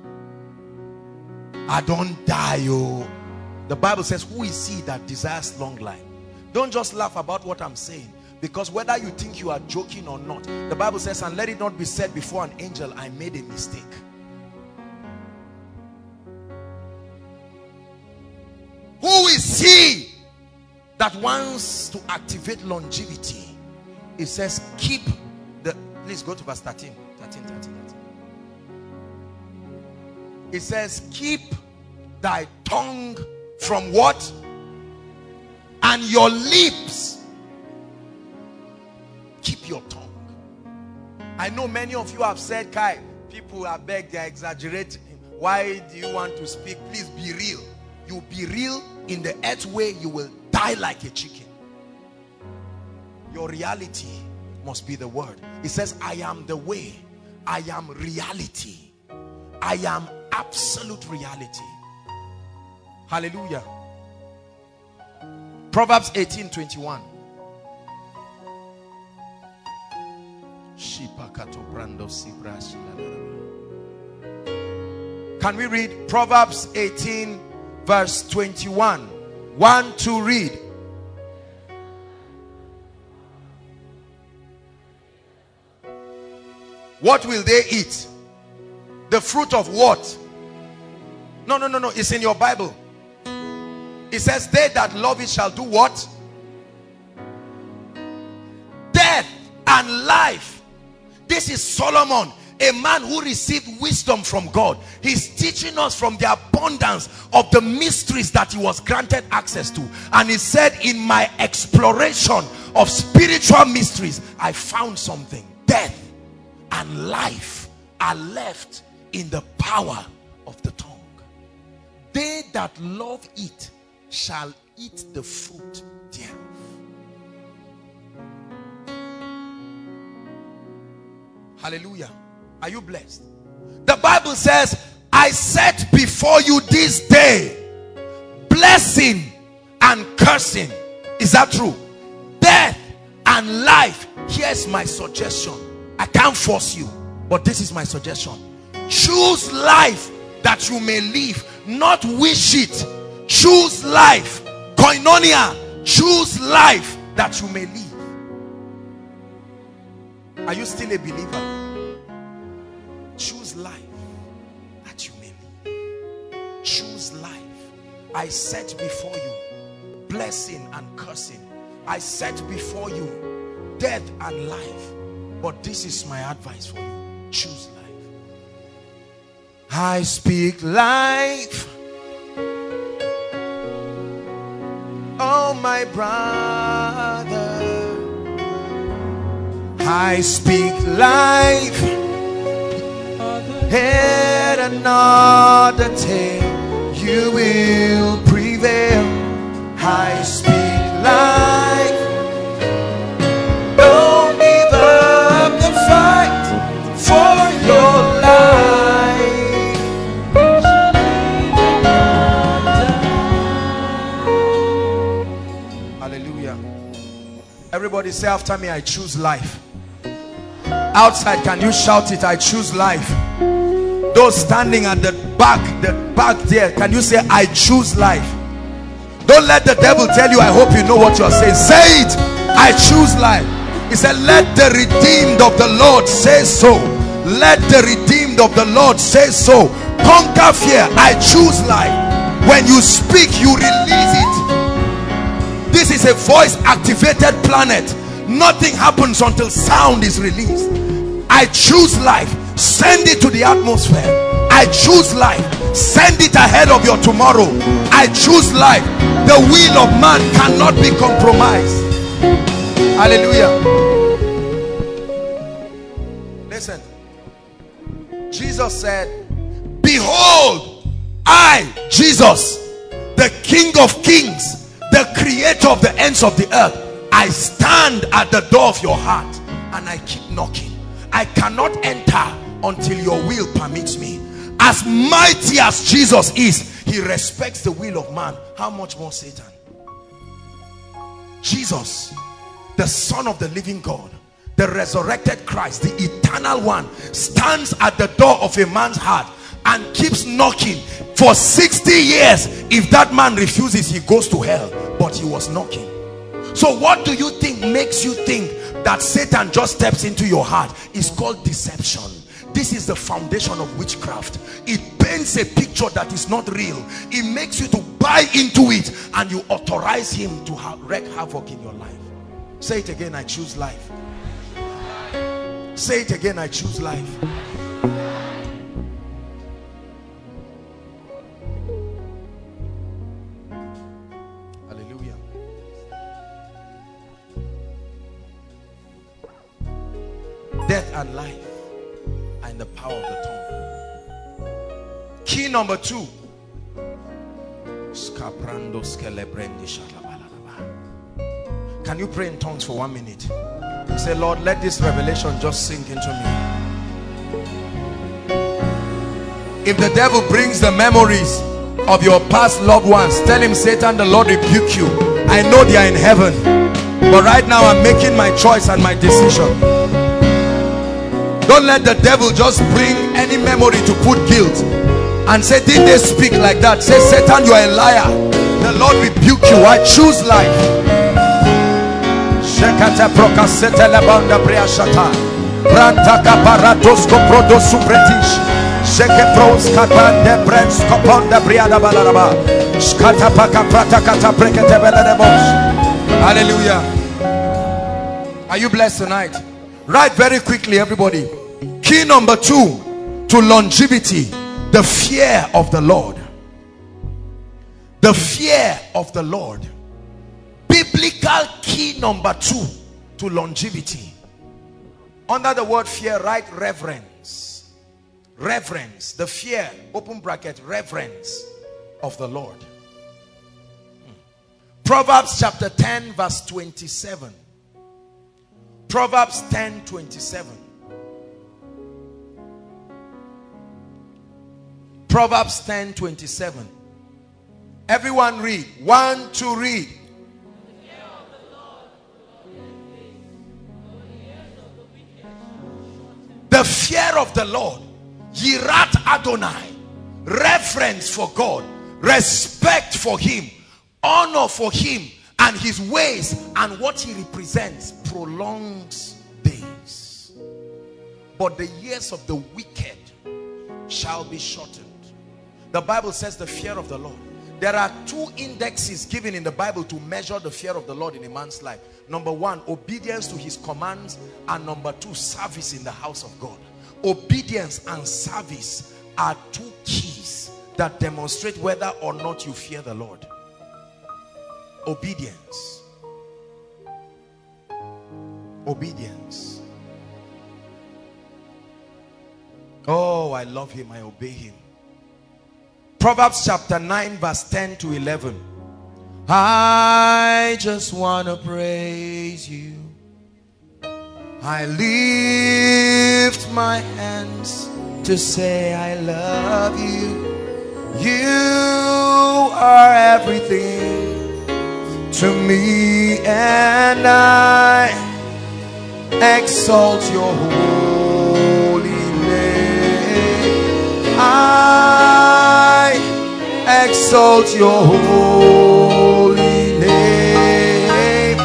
I don't die, oh. The Bible says, who is he that desires long life? Don't just laugh about what I'm saying, because whether you think you are joking or not, the Bible says, and let it not be said before an angel, I made a mistake. Who is he that wants to activate longevity? It says, keep the, please go to verse thirteen. thirteen, thirteen, thirteen. It says, keep thy tongue from what? And your lips. Keep your tongue. I know many of you have said, Kai, people are beg, they are exaggerating. Why do you want to speak? Please be real. You be real in the earth way, you will die like a chicken. Your reality must be the word. It says, I am the way, I am reality, I am absolute reality. Hallelujah. Proverbs eighteen twenty-one. Can we read Proverbs eighteen verse twenty-one? One, two, read. What will they eat? The fruit of what? No, no, no, no. It's in your Bible. It says, they that love it shall do what? Death and life. This is Solomon, a man who received wisdom from God. He's teaching us from the abundance of the mysteries that he was granted access to. And he said, in my exploration of spiritual mysteries, I found something. Death and life are left in the power of the tongue. They that love it shall eat the fruit thereof. Hallelujah. Are you blessed? The Bible says, I set before you this day blessing and cursing. Is that true? Death and life. Here's my suggestion. I can't force you, but this is my suggestion. Choose life that you may live, not wish it. Choose life. Koinonia. Choose life that you may live. Are you still a believer? Choose life that you may live. Choose life. I set before you blessing and cursing. I set before you death and life. But this is my advice for you. Choose life. I speak life. Oh, my brother. I speak life. Head another tale. You will prevail. I speak life. Don't give up the fight for your life. Hallelujah. Everybody say after me, I choose life. Outside, can you shout it? I choose life. Those standing at the back, the back there, can you say, I choose life? Don't let the devil tell you, I hope you know what you're saying. Say it. I choose life. He said, let the redeemed of the Lord say so. Let the redeemed of the Lord say so. Conquer fear. I choose life. When you speak, you release it. This is a voice activated planet. Nothing happens until sound is released. I choose life. Send it to the atmosphere. I choose life. Send it ahead of your tomorrow. I choose life. The will of man cannot be compromised. Hallelujah. Listen. Jesus said, behold, I, Jesus, the King of Kings, the creator of the ends of the earth, I stand at the door of your heart and I keep knocking. I cannot enter until your will permits me. As mighty as Jesus is, he respects the will of man. How much more Satan? Jesus, the Son of the living God, the resurrected Christ, the eternal one, stands at the door of a man's heart and keeps knocking for sixty years. If that man refuses, he goes to hell. But he was knocking. So what do you think makes you think that Satan just steps into your heart? It's called deception. This is the foundation of witchcraft. It paints a picture that is not real. It makes you to buy into it, and you authorize him to ha wreak havoc in your life. Say it again, I choose life. Say it again, I choose life. Hallelujah. Death and life are in the power of the tongue. Key number two. Can you pray in tongues for one minute? Say, Lord, let this revelation just sink into me. If the devil brings the memories of your past loved ones, tell him, Satan, the Lord rebuke you. I know they are in heaven, but right now I'm making my choice and my decision. Don't let the devil just bring any memory to put guilt and say, did they speak like that? Say, Satan, you are a liar. The Lord rebuke you. I choose life. Hallelujah. Are you blessed tonight? Write very quickly, everybody. Key number two to longevity: the fear of the Lord. The fear of the Lord. Biblical key number two to longevity. Under the word fear, write reverence. Reverence. The fear, open bracket, reverence of the Lord. Proverbs chapter ten verse twenty-seven. Proverbs ten twenty-seven. Proverbs ten twenty-seven. Everyone read. One, two, read. The fear of the Lord, Yirat Adonai, reverence for God, respect for him, honor for him and his ways and what he represents, prolongs days. But the years of the wicked shall be shortened. The Bible says the fear of the Lord. There are two indexes given in the Bible to measure the fear of the Lord in a man's life. Number one, obedience to his commands, and number two, service in the house of God. Obedience and service are two keys that demonstrate whether or not you fear the Lord. Obedience. Obedience. Oh, I love him, I obey him. Proverbs chapter nine verse ten to eleven. I just want to praise you. I lift my hands to say I love you. You are everything to me, and I exalt your holy name. I exalt your holy name.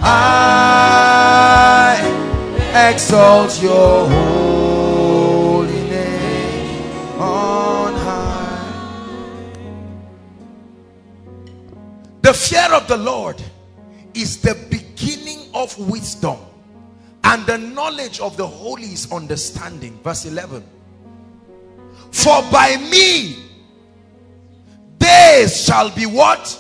I exalt your holy name on high. The fear of the Lord is the beginning of wisdom, and the knowledge of the holy is understanding. Verse eleven. For by me days shall be what?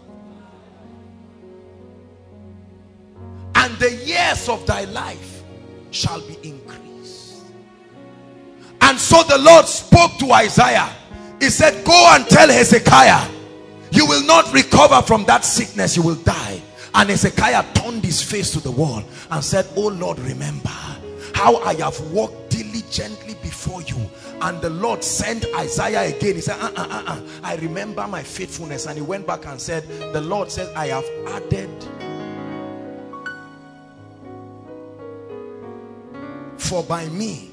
And the years of thy life shall be increased. And so the Lord spoke to Isaiah. He said, go and tell Hezekiah, you will not recover from that sickness, you will die. And Hezekiah turned his face to the wall and said, oh Lord, remember how I have walked diligently before you. And the Lord sent Isaiah again. He said, uh, uh, uh, uh, I remember my faithfulness. And he went back and said, the Lord says, I have added. For by me,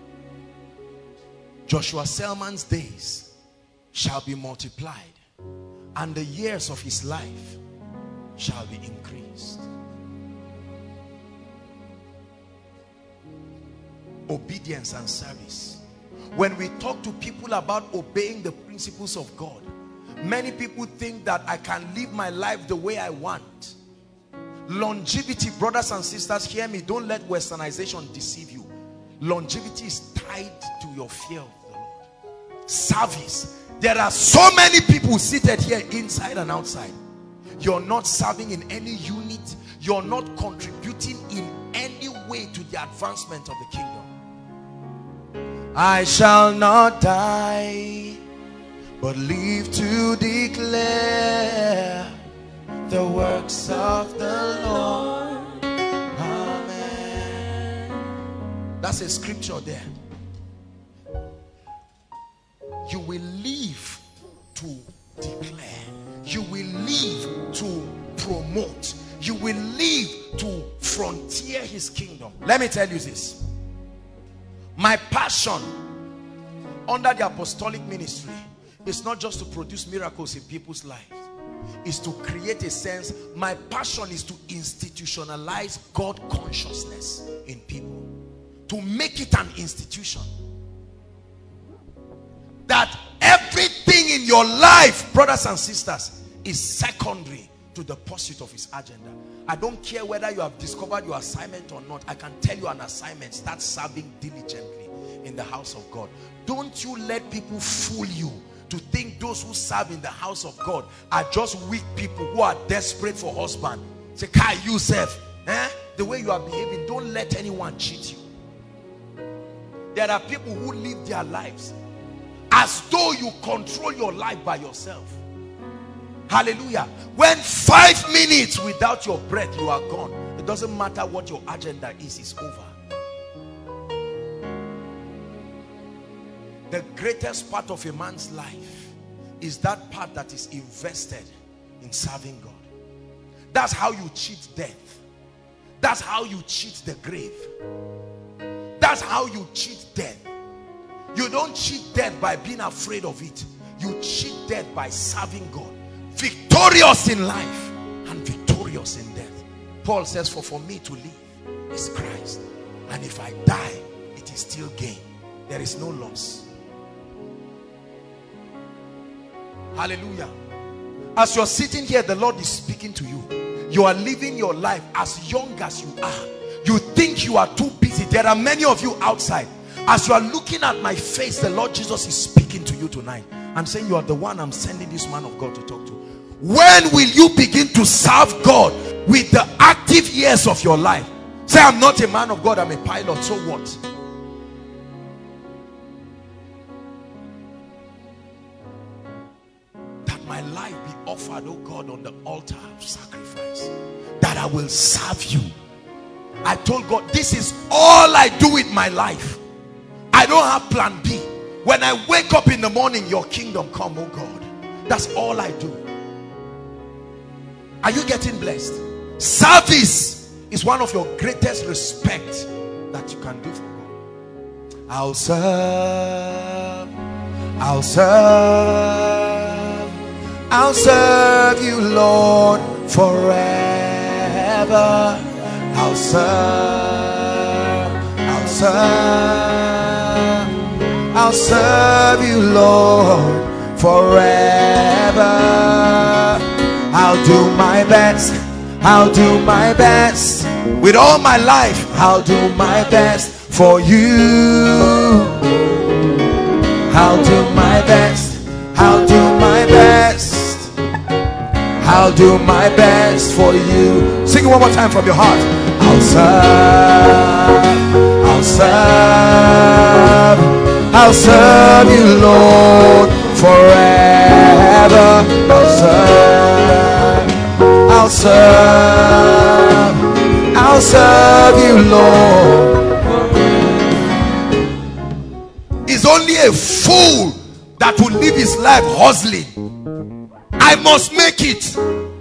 Joshua Selman's days shall be multiplied, and the years of his life shall be increased. Obedience and service. When we talk to people about obeying the principles of God, many people think that I can live my life the way I want. Longevity, brothers and sisters, hear me, don't let westernization deceive you. Longevity is tied to your fear of the Lord. Service. There are so many people seated here inside and outside. You're not serving in any unit. You're not contributing in any way to the advancement of the kingdom. I shall not die, but live to declare the works of the Lord. Amen. That's a scripture there. You will live to declare. You will live to promote. You will live to frontier his kingdom. Let me tell you this. My passion under the apostolic ministry is not just to produce miracles in people's lives. It's to create a sense. My passion is to institutionalize God consciousness in people. To make it an institution. That everything in your life, brothers and sisters, is secondary to the pursuit of his agenda. I don't care whether you have discovered your assignment or not. I can tell you an assignment. Start serving diligently in the house of God. Don't you let people fool you to think those who serve in the house of God are just weak people who are desperate for husband. Say, Kai, you serve. Eh? The way you are behaving, don't let anyone cheat you. There are people who live their lives as though you control your life by yourself. Hallelujah. When five minutes without your breath, you are gone. It doesn't matter what your agenda is, it's over. The greatest part of a man's life is that part that is invested in serving God. That's how you cheat death. That's how you cheat the grave. That's how you cheat death. You don't cheat death by being afraid of it. You cheat death by serving God. Victorious in life and victorious in death. Paul says, for for me to live is Christ, and if I die, it is still gain. There is no loss. Hallelujah. As you're sitting here, the Lord is speaking to you. You are living your life as young as you are. You think you are too busy. There are many of you outside. As you are looking at my face, the Lord Jesus is speaking to you tonight. I'm saying you are the one I'm sending this man of God to talk to. When will you begin to serve God with the active years of your life? Say, I'm not a man of God, I'm a pilot, so what? That my life be offered, oh God, on the altar of sacrifice. That I will serve you. I told God, this is all I do with my life. I don't have plan B. When I wake up in the morning, your kingdom come, oh God. That's all I do. Are you getting blessed? Service is one of your greatest respect that you can do for God. I'll serve, I'll serve, I'll serve you, Lord, forever. I'll serve, I'll serve, I'll serve you, Lord, forever. I'll do my best, I'll do my best with all my life. I'll do my best for you. I'll do my best, I'll do my best, I'll do my best for you. Sing it one more time from your heart. I'll serve, I'll serve, I'll serve you, Lord, forever. I'll serve, I'll serve, I'll serve you, Lord. It's only a fool that will live his life hustling. I must make it.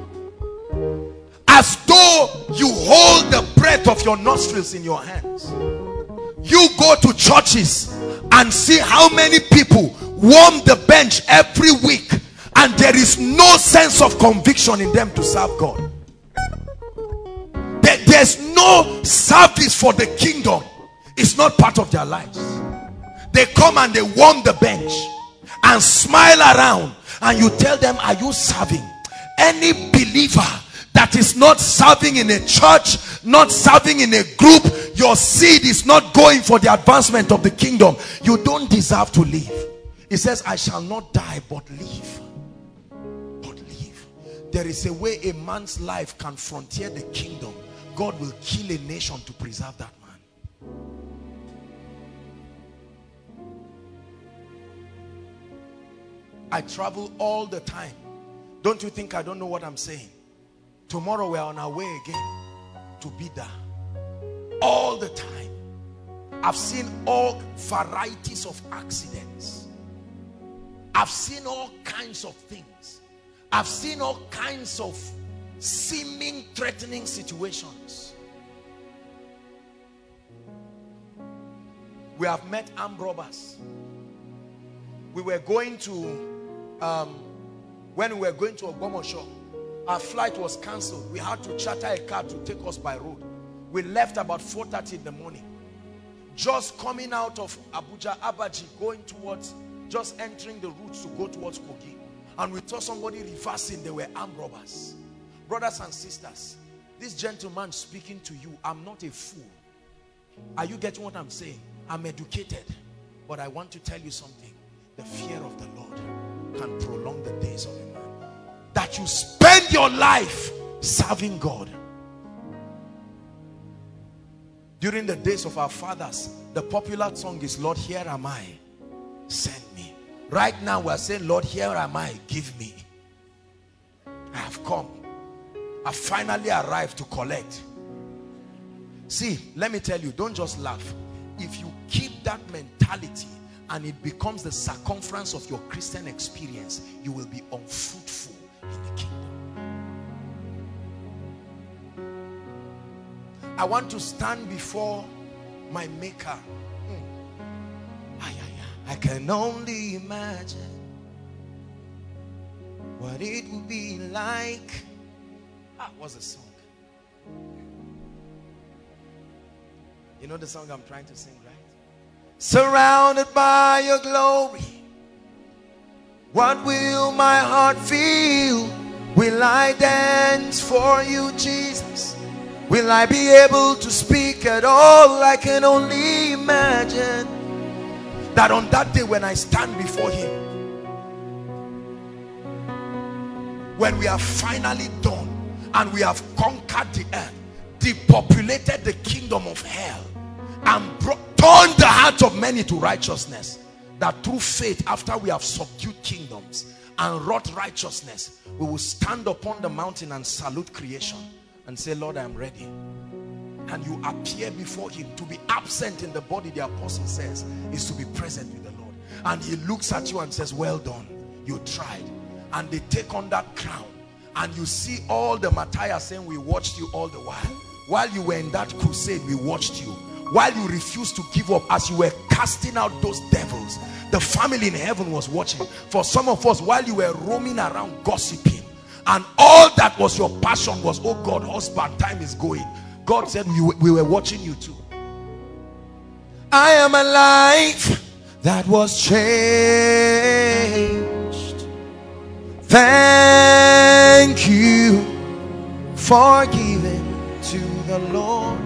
As though you hold the breath of your nostrils in your hands. You go to churches and see how many people warm the bench every week, and there is no sense of conviction in them to serve God. There, there's no service for the kingdom. It's not part of their lives. They come and they warm the bench and smile around, and you tell them, are you serving? Any believer that is not serving in a church, not serving in a group, your seed is not going for the advancement of the kingdom, you don't deserve to live. It says, I shall not die but live. But live. There is a way a man's life can frontier the kingdom. God will kill a nation to preserve that man. I travel all the time. Don't you think I don't know what I'm saying? Tomorrow we are on our way again to Bida. All the time. I've seen all varieties of accidents. I've seen all kinds of things. I've seen all kinds of seeming threatening situations. We have met armed robbers. We were going to um, when we were going to Ogbomoso, our flight was cancelled. We had to charter a car to take us by road. We left about four thirty in the morning. Just coming out of Abuja, Abaji, going towards, just entering the route to go towards Kogi. And we saw somebody reversing. They were armed robbers. Brothers and sisters, this gentleman speaking to you, I'm not a fool. Are you getting what I'm saying? I'm educated. But I want to tell you something. The fear of the Lord can prolong the days of a man. That you spend your life serving God. During the days of our fathers, the popular song is, Lord, here am I, send me. Right now we are saying, Lord, here am I, give me. I have come. I finally arrived to collect. See, let me tell you, don't just laugh. If you keep that mentality and it becomes the circumference of your Christian experience, you will be unfruitful in the kingdom. I want to stand before my maker. Mm. Ay, ay, ay. I can only imagine what it would be like. Ah, what's the song? You know the song I'm trying to sing, right? Surrounded by your glory, what will my heart feel? Will I dance for you, Jesus? Will I be able to speak at all? I can only imagine that on that day when I stand before him, when we are finally done and we have conquered the earth, depopulated the kingdom of hell, and brought, turned the hearts of many to righteousness, that through faith, after we have subdued kingdoms and wrought righteousness, we will stand upon the mountain and salute creation and say, Lord, I am ready. And you appear before him. To be absent in the body, the apostle says, is to be present with the Lord. And he looks at you and says, well done, you tried. And they take on that crown and you see all the Matthias saying, we watched you all the while. While you were in that crusade, we watched you. While you refused to give up, as you were casting out those devils, the family in heaven was watching. For some of us, while you were roaming around gossiping, and all that was your passion was, oh God, husband, time is going. God said, we, we were watching you too. I am a life that was changed. Thank you for giving to the Lord.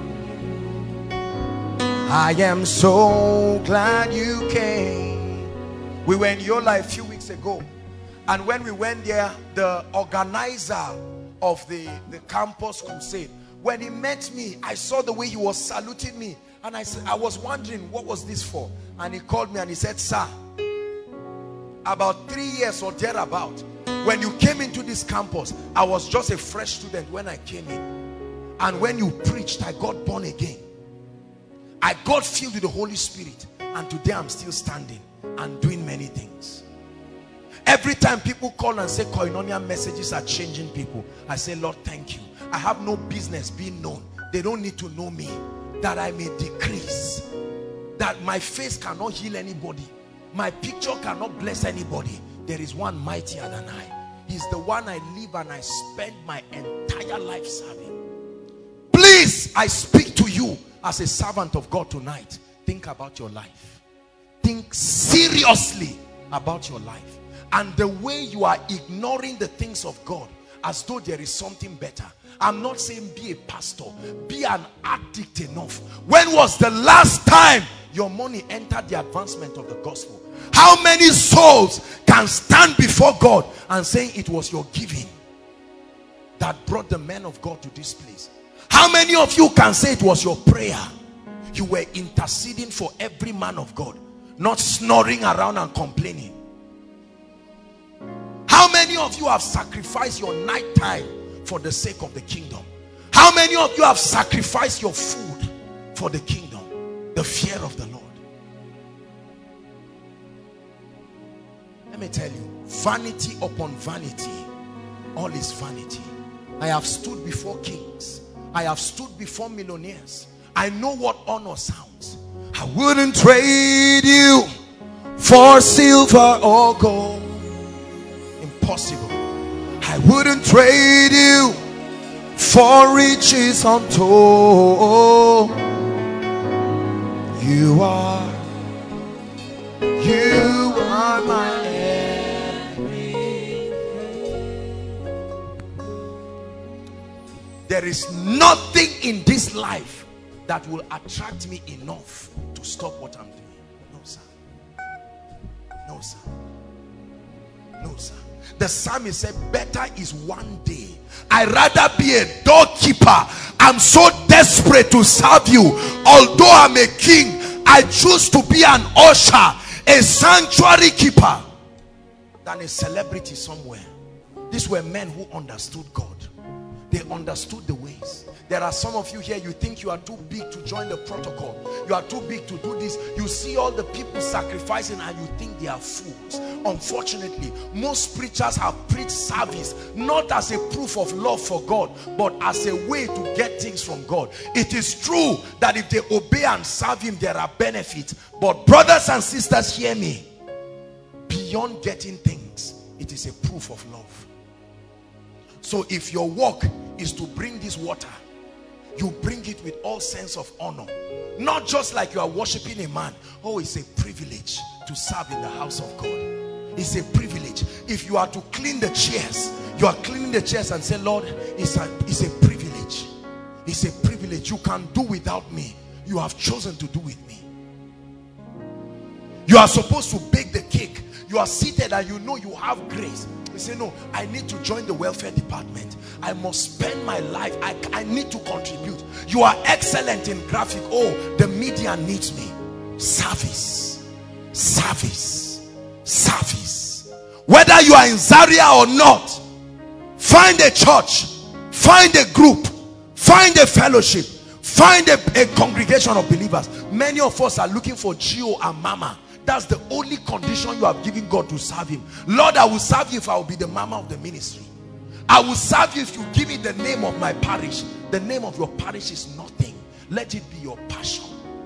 I am so glad you came. We were in Yola a few weeks ago, and when we went there, the organizer of the, the campus crusade, when he met me, I saw the way he was saluting me, and I said, I was wondering what was this for. And he called me and he said, sir, about three years or thereabout, when you came into this campus, I was just a fresh student when I came in, and when you preached, I got born again. I got filled with the Holy Spirit, and today I'm still standing and doing many things. Every time people call and say Koinonia messages are changing people, I say, Lord, thank you. I have no business being known. They don't need to know me, that I may decrease, that my face cannot heal anybody, my picture cannot bless anybody. There is one mightier than I. He's the one I live and I spend my entire life serving. Please, I speak to you as a servant of God tonight. Think about your life. Think seriously about your life and the way you are ignoring the things of God as though there is something better. I'm not saying be a pastor, be an addict enough. When was the last time your money entered the advancement of the gospel? How many souls can stand before God and say it was your giving that brought the men of God to this place? How many of you can say it was your prayer? You were interceding for every man of God, not snoring around and complaining. How many of you have sacrificed your night time for the sake of the kingdom? How many of you have sacrificed your food for the kingdom? The fear of the Lord. Let me tell you, vanity upon vanity, all is vanity. I have stood before kings. I have stood before millionaires. I know what honor sounds. I wouldn't trade you for silver or gold. Impossible. I wouldn't trade you for riches untold. You are, you are my everything. There is nothing in this life that will attract me enough to stop what I'm doing. No, sir. No, sir. No, sir. The psalmist said, better is one day. I'd rather be a doorkeeper. I'm so desperate to serve you. Although I'm a king, I choose to be an usher, a sanctuary keeper, than a celebrity somewhere. These were men who understood God. They understood the ways. There are some of you here, you think you are too big to join the protocol. You are too big to do this. You see all the people sacrificing and you think they are fools. Unfortunately, most preachers have preached service not as a proof of love for God, but as a way to get things from God. It is true that if they obey and serve him, there are benefits. But brothers and sisters, hear me. Beyond getting things, it is a proof of love. So if your work is to bring this water, you bring it with all sense of honor. Not just like you are worshiping a man. Oh, it's a privilege to serve in the house of God. It's a privilege. If you are to clean the chairs, you are cleaning the chairs and say, Lord, it's a, it's a privilege. It's a privilege. You can do without me. You have chosen to do with me. You are supposed to bake the cake. You are seated and you know you have grace. You say, no, I need to join the welfare department. I must spend my life. I, I need to contribute. You are excellent in graphic. Oh, the media needs me. Service. Service. Service. Whether you are in Zaria or not, find a church. Find a group. Find a fellowship. Find a, a congregation of believers. Many of us are looking for Gio and Mama. That's the only condition you have given God to serve him. Lord, I will serve you if I will be the mama of the ministry. I will serve you if you give me the name of my parish. The name of your parish is nothing. Let it be your passion.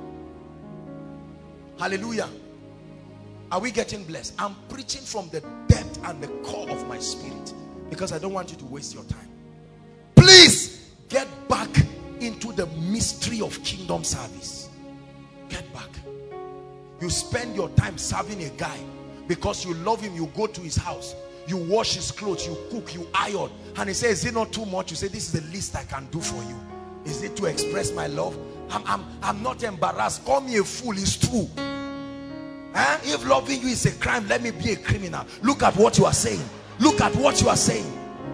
Hallelujah. Are we getting blessed? I'm preaching from the depth and the core of my spirit, because I don't want you to waste your time. Please get back into the mystery of kingdom service. Get back. You spend your time serving a guy because you love him. You go to his house, you wash his clothes, you cook, you iron, and he says, is it not too much? You say, this is the least I can do for you. Is it to express my love? I'm, I'm, I'm not embarrassed. Call me a fool. It's true. Eh? If loving you is a crime, let me be a criminal. Look at what you are saying. Look at what you are saying.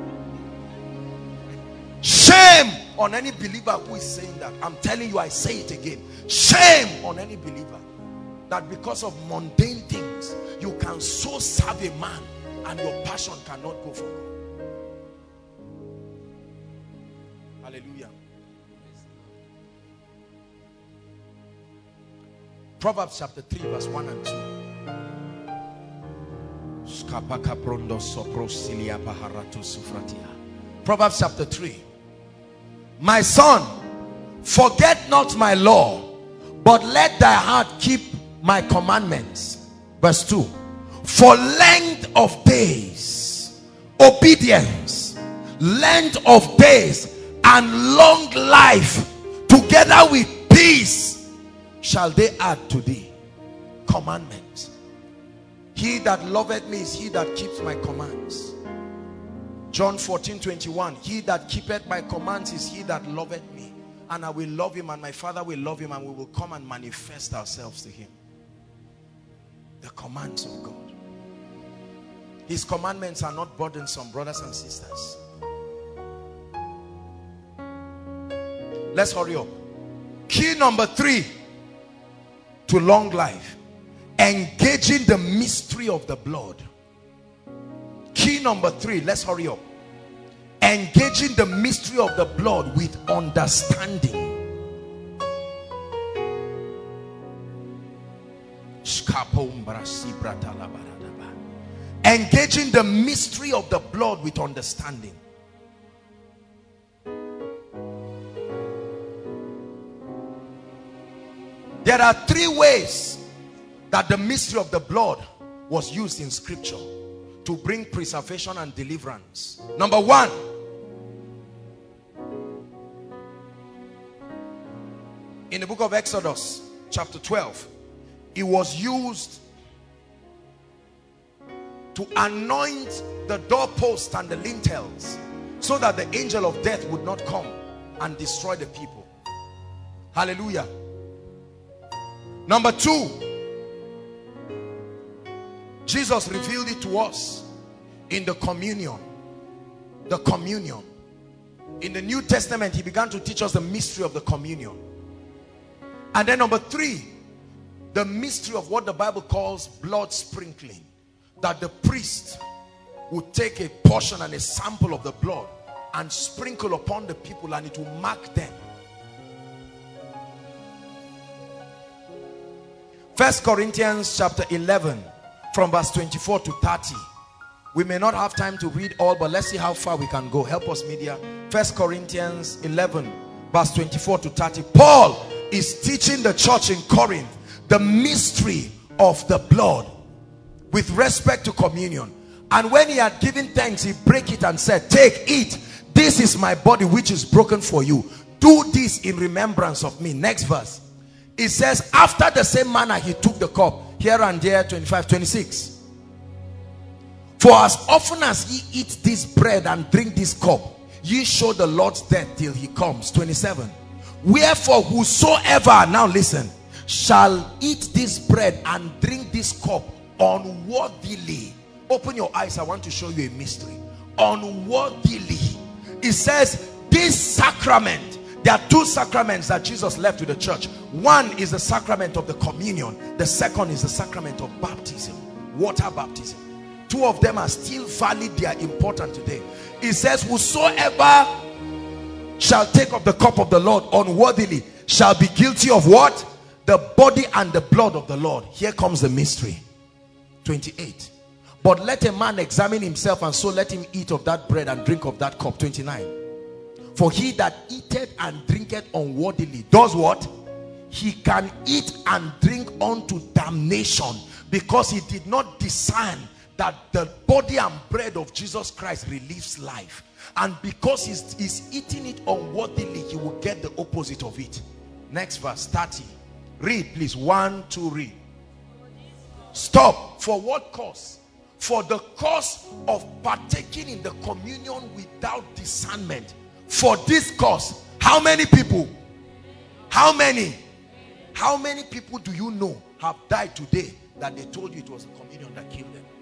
Shame on any believer who is saying that. I'm telling you, I say it again. Shame on any believer that because of mundane things you can so serve a man and your passion cannot go for God. Hallelujah. Proverbs chapter three verse one and two. Proverbs chapter three. My son, forget not my law, but let thy heart keep my commandments. Verse two. For length of days, obedience, length of days, and long life, together with peace, shall they add to thee. Commandments. He that loveth me is he that keeps my commands. John fourteen twenty-one. He that keepeth my commands is he that loveth me, and I will love him, and my Father will love him, and we will come and manifest ourselves to him. The commands of God. His commandments are not burdensome, brothers and sisters. Let's hurry up. Key number three to long life: engaging the mystery of the blood. Key number three, let's hurry up. Engaging the mystery of the blood with understanding. Engaging the mystery of the blood with understanding. There are three ways that the mystery of the blood was used in scripture to bring preservation and deliverance. Number one, in the book of Exodus chapter twelve, it was used to anoint the doorposts and the lintels so that the angel of death would not come and destroy the people. Hallelujah. Number two, Jesus revealed it to us in the communion. The communion. In the New Testament, he began to teach us the mystery of the communion. And then number three, the mystery of what the Bible calls blood sprinkling. That the priest would take a portion and a sample of the blood and sprinkle upon the people, and it will mark them. First Corinthians chapter eleven from verse twenty-four to thirty. We may not have time to read all, but let's see how far we can go. Help us, media. First Corinthians eleven verse twenty-four to thirty. Paul is teaching the church in Corinth the mystery of the blood with respect to communion. And when he had given thanks, he broke it and said, take, eat, this is my body which is broken for you. Do this in remembrance of me. Next verse. It says, after the same manner he took the cup. Here and there, twenty-five, twenty-six. For as often as ye eat this bread and drink this cup, ye show the Lord's death till he comes. twenty-seven. Wherefore whosoever, now listen, shall eat this bread and drink this cup unworthily. Open your eyes, I want to show you a mystery. Unworthily. It says this sacrament, there are two sacraments that Jesus left to the church. One is the sacrament of the communion. The second is the sacrament of baptism, water baptism. Two of them are still valid, they are important today. It says whosoever shall take of the cup of the Lord unworthily shall be guilty of what? The body and the blood of the Lord. Here comes the mystery. twenty-eight. But let a man examine himself, and so let him eat of that bread and drink of that cup. twenty-nine. For he that eateth and drinketh unworthily does what? He can eat and drink unto damnation, because he did not discern that the body and bread of Jesus Christ relieves life. And because he's, he's eating it unworthily, he will get the opposite of it. Next verse, thirty. Read please. One, two, read. Stop. For what cause? For the cause of partaking in the communion without discernment. For this cause. How many people? How many? How many people do you know have died today that they told you it was the communion that killed them?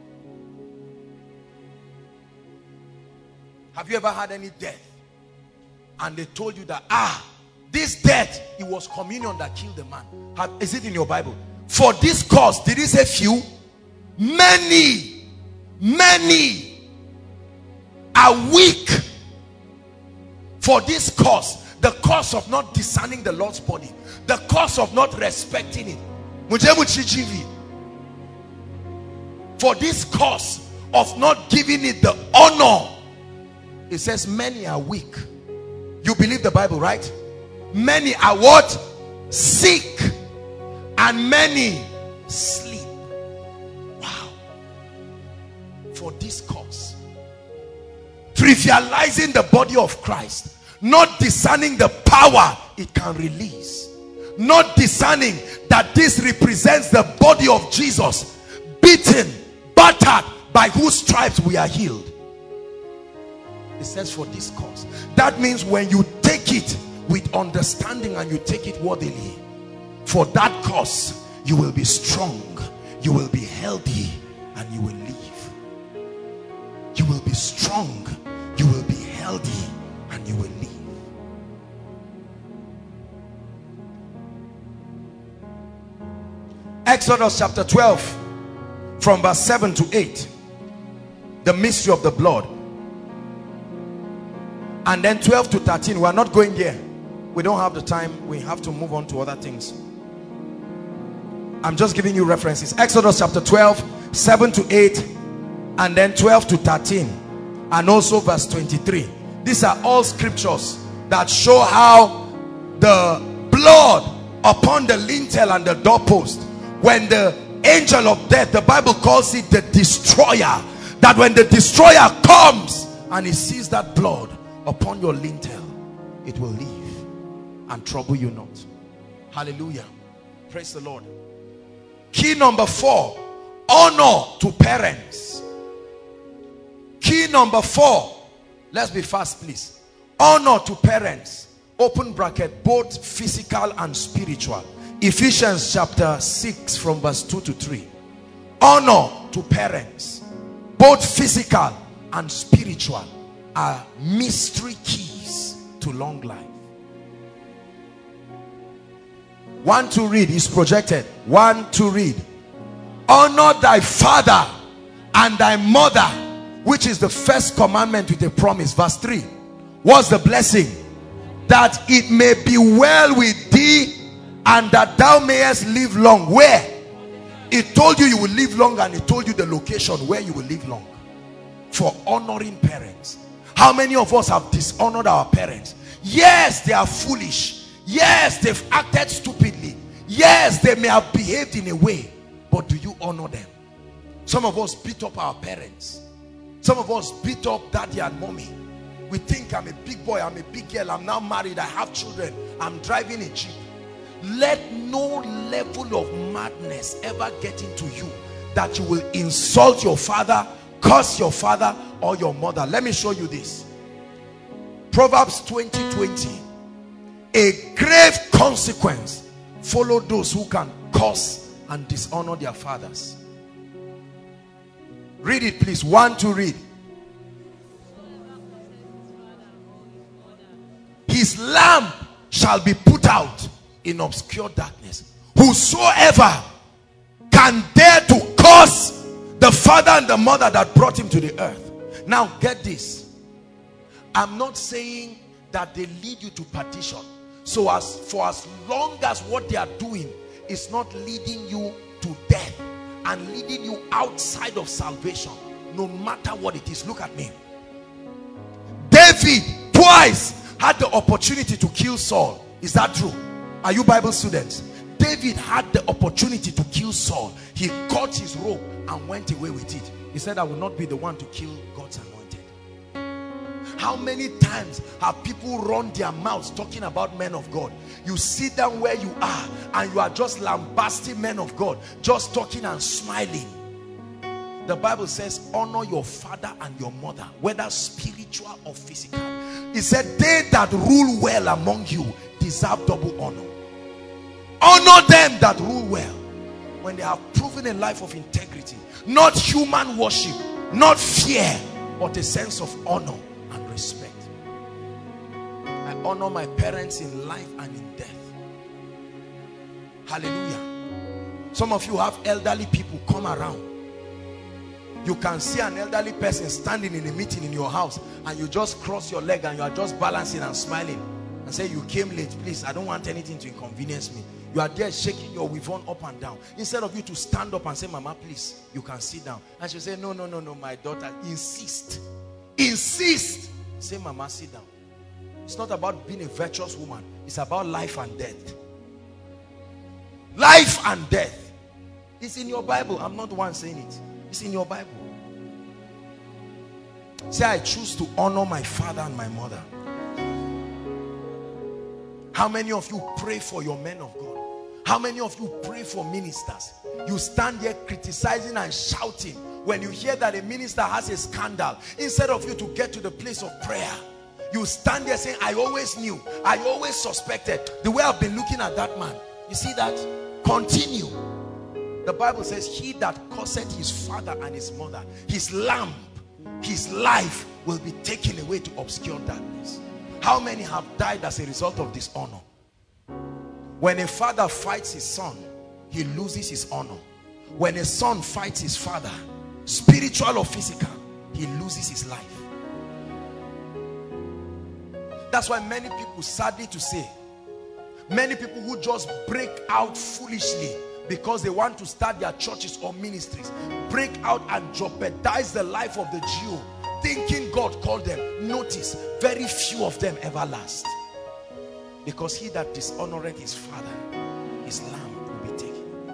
Have you ever had any death and they told you that, ah, this death, it was communion that killed the man? Have, is it in your Bible? For this cause, did he say few? Many, many are weak. For this cause, the cause of not discerning the Lord's body, the cause of not respecting it. For this cause of not giving it the honor, it says many are weak. You believe the Bible, right? Many are what? Sick. And many sleep. Wow. For this cause. Trivializing the body of Christ. Not discerning the power it can release. Not discerning that this represents the body of Jesus, beaten, battered, by whose stripes we are healed. It says for this cause. That means when you take it with understanding and you take it worthily, for that cause you will be strong, you will be healthy, and you will live. You will be strong, you will be healthy, and you will live. Exodus chapter twelve from verse seven to eight. The mystery of the blood. And then twelve to thirteen. We are not going there. We don't have the time. We have to move on to other things. I'm just giving you references. Exodus chapter twelve, seven to eight, and then twelve to thirteen, and also verse twenty-three. These are all scriptures that show how the blood upon the lintel and the doorpost, when the angel of death, the Bible calls it the destroyer, that when the destroyer comes and he sees that blood upon your lintel, it will leave and trouble you not. Hallelujah. Praise the Lord. Key number four, honor to parents. Key number four, let's be fast please. Honor to parents, open bracket, both physical and spiritual. Ephesians chapter six from verse two to three. Honor to parents, both physical and spiritual, are mystery keys to long life. One to read is projected. One to read. Honor thy father and thy mother, which is the first commandment with a promise. Verse three. What's the blessing? That it may be well with thee and that thou mayest live long. Where? It told you you will live long, and it told you the location where you will live long. For honoring parents. How many of us have dishonored our parents? Yes, they are foolish. Yes, they've acted stupidly. Yes, they may have behaved in a way, but do you honor them? Some of us beat up our parents. Some of us beat up daddy and mommy. We think I'm a big boy, I'm a big girl, I'm now married, I have children, I'm driving a Jeep. Let no level of madness ever get into you that you will insult your father, curse your father or your mother. Let me show you this. Proverbs twenty twenty. A grave consequence follow those who can curse and dishonor their fathers. Read it please. One to read. His lamp shall be put out in obscure darkness. Whosoever can dare to curse the father and the mother that brought him to the earth. Now get this. I'm not saying that they lead you to perdition. So as for as long as what they are doing is not leading you to death and leading you outside of salvation, no matter what it is. Look at me. David twice had the opportunity to kill Saul. Is that true? Are you Bible students? David had the opportunity to kill Saul. He cut his robe and went away with it. He said, I will not be the one to kill God's anointed. How many times have people run their mouths talking about men of God? You sit down where you are and you are just lambasting men of God, just talking and smiling. The Bible says, honor your father and your mother, whether spiritual or physical. It said, they that rule well among you deserve double honor. Honor them that rule well when they have proven a life of integrity, not human worship, not fear, but a sense of honor and respect. I honor my parents in life and in death. Hallelujah. Some of you have elderly people come around. You can see an elderly person standing in a meeting in your house and you just cross your leg and you are just balancing and smiling and say, you came late, please, I don't want anything to inconvenience me. You are there shaking your weave-on up and down. Instead of you to stand up and say, Mama, please, you can sit down. And she'll say, no, no, no, no, my daughter, insist. Insist. Say, Mama, sit down. It's not about being a virtuous woman. It's about life and death. Life and death. It's in your Bible. I'm not the one saying it. It's in your Bible. Say, I choose to honor my father and my mother. How many of you pray for your men of God? How many of you pray for ministers? You stand there criticizing and shouting when you hear that a minister has a scandal. Instead of you to get to the place of prayer, you stand there saying, I always knew, I always suspected. The way I've been looking at that man. You see that? Continue. The Bible says, he that curseth his father and his mother, his lamp, his life will be taken away to obscure darkness. How many have died as a result of dishonor? When a father fights his son, he loses his honor. When a son fights his father, spiritual or physical, he loses his life. That's why many people, sadly to say, many people who just break out foolishly because they want to start their churches or ministries, break out and jeopardize the life of the Jew, thinking God called them. Notice, very few of them ever last. Because he that dishonoreth his father, his lamb will be taken.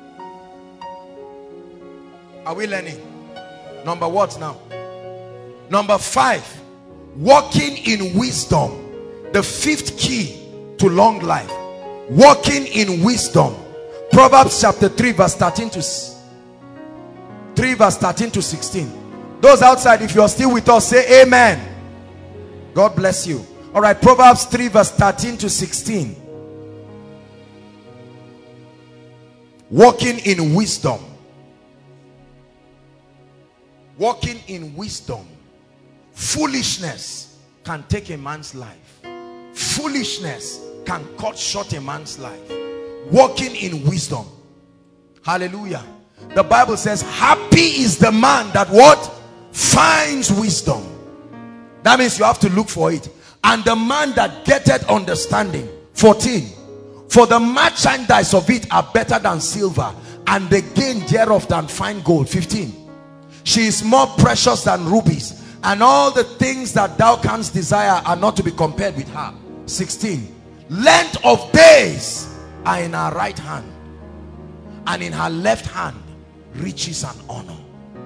Are we learning? Number what now? Number five, walking in wisdom. The fifth key to long life. Walking in wisdom. Proverbs chapter three verse thirteen to three verse thirteen to sixteen. Those outside, if you're still with us, say amen. God bless you. All right, Proverbs three verse thirteen to sixteen. Walking in wisdom. Walking in wisdom. Foolishness can take a man's life. Foolishness can cut short a man's life. Walking in wisdom. Hallelujah. The Bible says, happy is the man that what? Finds wisdom. That means you have to look for it. And the man that getteth understanding. fourteen. For the merchandise of it are better than silver, and the gain thereof than fine gold. fifteen. She is more precious than rubies, and all the things that thou canst desire are not to be compared with her. sixteen. Length of days are in her right hand, and in her left hand riches and honor.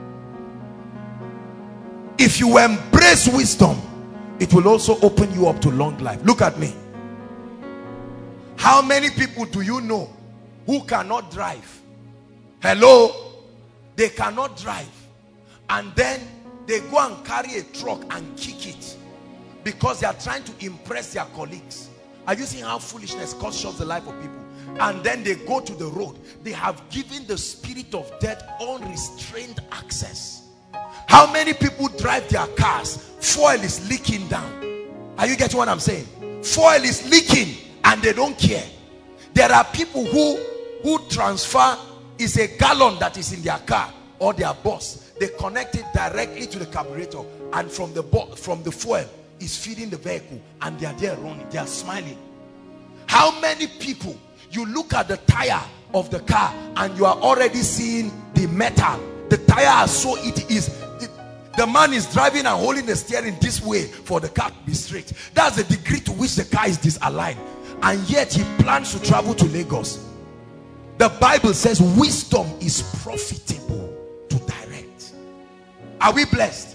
If you embrace wisdom, it will also open you up to long life. Look at me. How many people do you know who cannot drive? Hello? They cannot drive, and then they go and carry a truck and kick it because they are trying to impress their colleagues. Are you seeing how foolishness cuts short the life of people? And then they go to the road. They have given the spirit of death unrestrained access. How many people drive their cars? Fuel is leaking down. Are you getting what I'm saying? Fuel is leaking and they don't care. There are people who who transfer is a gallon that is in their car or their bus. They connect it directly to the carburetor, and from the from the fuel is feeding the vehicle, and they are there running. They are smiling. How many people, you look at the tire of the car and you are already seeing the metal, the tire has so it is. The, the man is driving and holding the steering this way for the car to be straight. That's the degree to which the car is disaligned. And yet he plans to travel to Lagos. The Bible says wisdom is profitable to direct. Are we blessed?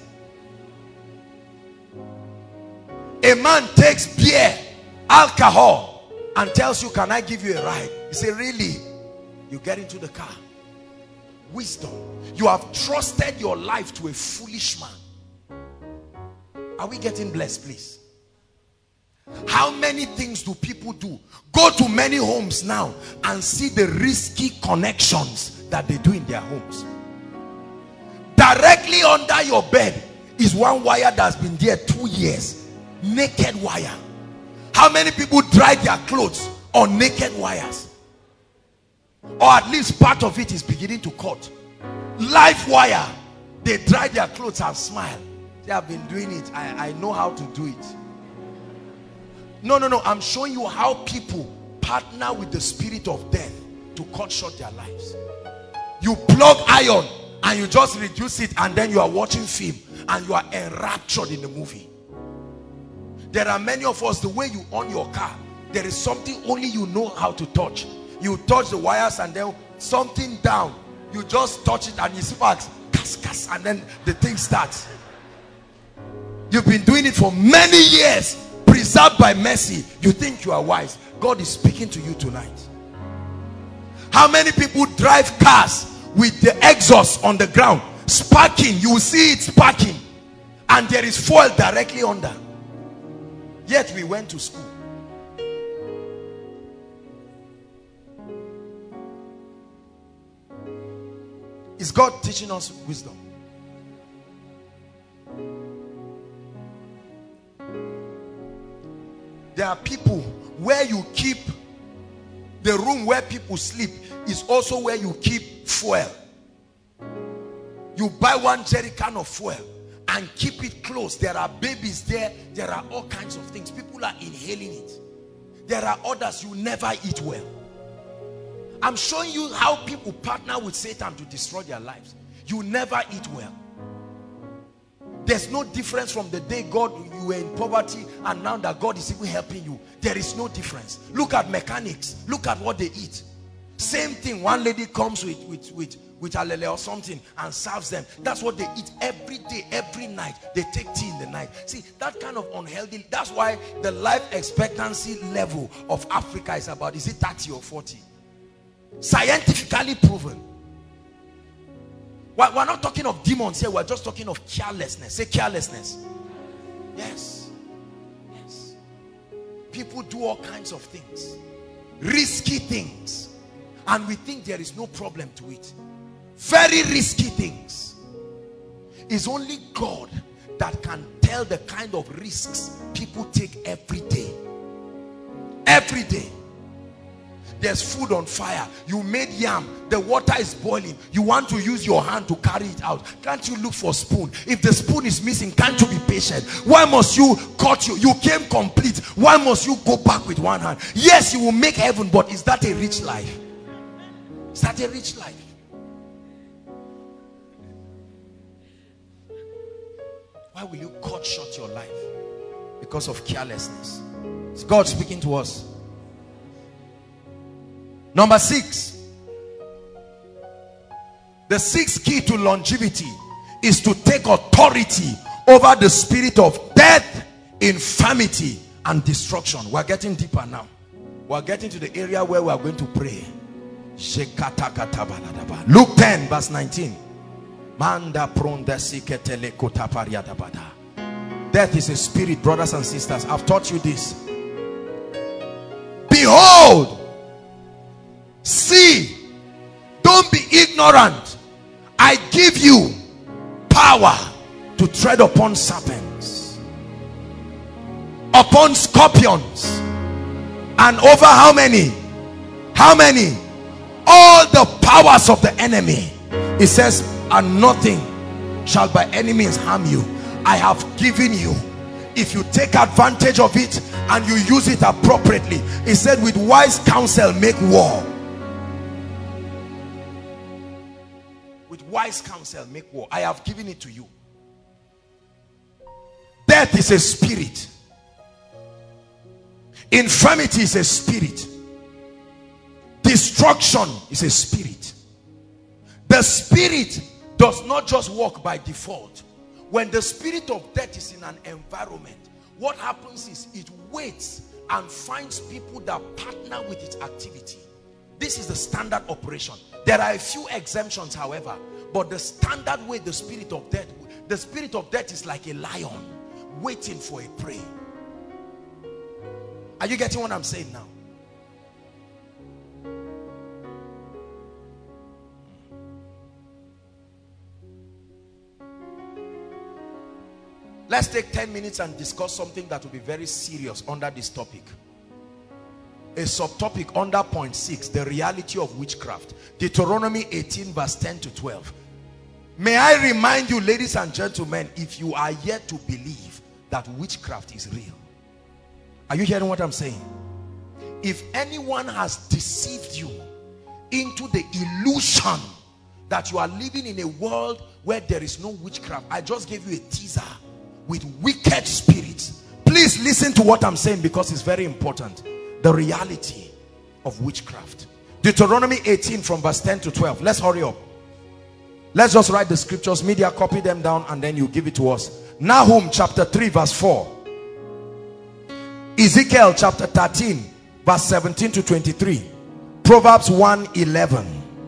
A man takes beer, alcohol, and tells you, can I give you a ride? You say, really? You get into the car. Wisdom. You have trusted your life to a foolish man. Are we getting blessed, please? How many things do people do? Go to many homes now and see the risky connections that they do in their homes. Directly under your bed is one wire that's been there two years. Naked wire. How many people dry their clothes on naked wires? Or at least part of it is beginning to cut. Live wire. They dry their clothes and smile. They have been doing it. I, I know how to do it. No, no, no. I'm showing you how people partner with the spirit of death to cut short their lives. You plug iron and you just reduce it, and then you are watching film and you are enraptured in the movie. There are many of us, the way you on your car, there is something only you know how to touch. You touch the wires and then something down. You just touch it and it sparks. Cas, cas, and then the thing starts. You've been doing it for many years. Preserved by mercy. You think you are wise. God is speaking to you tonight. How many people drive cars with the exhaust on the ground, sparking? You will see it sparking, and there is fuel directly under. Yet we went to school. Is God teaching us wisdom? There are people where you keep the room where people sleep is also where you keep fuel. You buy one jerry can of fuel and keep it close. There are babies there. There are all kinds of things. People are inhaling it. There are others you never eat well. I'm showing you how people partner with Satan to destroy their lives. You never eat well. There's no difference from the day God, you were in poverty, and now that God is even helping you. There is no difference. Look at mechanics. Look at what they eat. Same thing. One lady comes with with with with alele or something and serves them. That's what they eat every day, every night. They take tea in the night. See, that kind of unhealthy. That's why the life expectancy level of Africa is about, is it thirty or forty? Scientifically proven. We're not talking of demons here. We're just talking of carelessness. Say carelessness. Yes. Yes. People do all kinds of things. Risky things. And we think there is no problem to it. Very risky things. It's only God that can tell the kind of risks people take every day. Every day. There's food on fire. You made yam. The water is boiling. You want to use your hand to carry it out. Can't you look for a spoon? If the spoon is missing, can't you be patient? Why must you cut you? You came complete. Why must you go back with one hand? Yes, you will make heaven, but is that a rich life? Is that a rich life? Why will you cut short your life? Because of carelessness. Is God speaking to us? Number six, the sixth key to longevity is to take authority over the spirit of death, infirmity, and destruction. We're getting deeper now. We're getting to the area where we're going to pray. Luke ten verse nineteen. Death is a spirit, brothers and sisters. I've taught you this. Behold, see, don't be ignorant. I give you power to tread upon serpents, upon scorpions, and over how many? How many? All the powers of the enemy. It says, and nothing shall by any means harm you. I have given you. If you take advantage of it and you use it appropriately, it said, with wise counsel make war. wise counsel make war. I have given it to you. Death is a spirit. Infirmity is a spirit. Destruction is a spirit. The spirit does not just walk by default. When the spirit of death is in an environment, what happens is it waits and finds people that partner with its activity. This is the standard operation. There are a few exemptions, however, but the standard way the spirit of death, the spirit of death is like a lion waiting for a prey. Are you getting what I'm saying now? Let's take ten minutes and discuss something that will be very serious under this topic. A subtopic under point six, the reality of witchcraft. Deuteronomy eighteen verse ten to twelve. May I remind you, ladies and gentlemen, if you are yet to believe that witchcraft is real. Are you hearing what I'm saying? If anyone has deceived you into the illusion that you are living in a world where there is no witchcraft, I just gave you a teaser with wicked spirits. Please listen to what I'm saying, because it's very important. The reality of witchcraft. Deuteronomy eighteen from verse ten to twelve. Let's hurry up. Let's just write the scriptures. Media, copy them down and then you give it to us. Nahum chapter three verse four. Ezekiel chapter thirteen verse seventeen to twenty-three. Proverbs one eleven.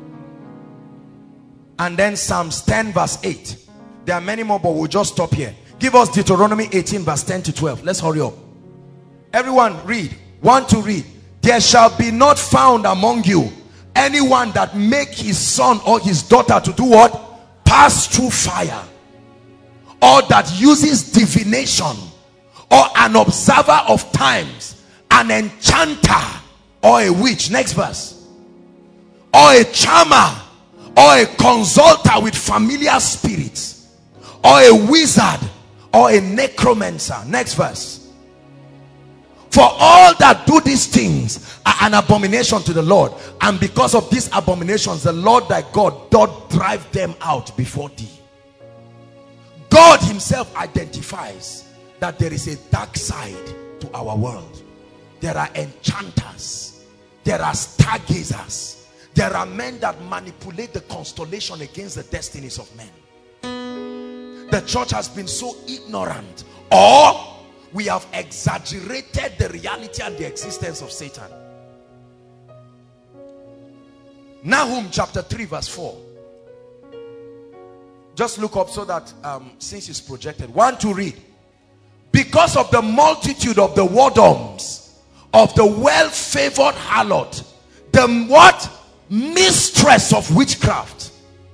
And then Psalms ten verse eight. There are many more, but we'll just stop here. Give us Deuteronomy eighteen verse ten to twelve. Let's hurry up. Everyone read. Want to read. There shall be not found among you anyone that make his son or his daughter to do what? Pass through fire. Or that uses divination, or an observer of times, an enchanter, or a witch. Next verse. Or a charmer, or a consulter with familiar spirits, or a wizard, or a necromancer. Next verse. For all that do these things are an abomination to the Lord, and because of these abominations the Lord thy God doth drive them out before thee. God himself identifies that there is a dark side to our world. There are enchanters, there are stargazers, there are men that manipulate the constellation against the destinies of men. The church has been so ignorant, or we have exaggerated the reality and the existence of Satan. Nahum chapter three verse four. Just look up so that um, since it's projected. One to read. Because of the multitude of the whoredoms of the well-favored harlot, the what? Mistress of witchcraft,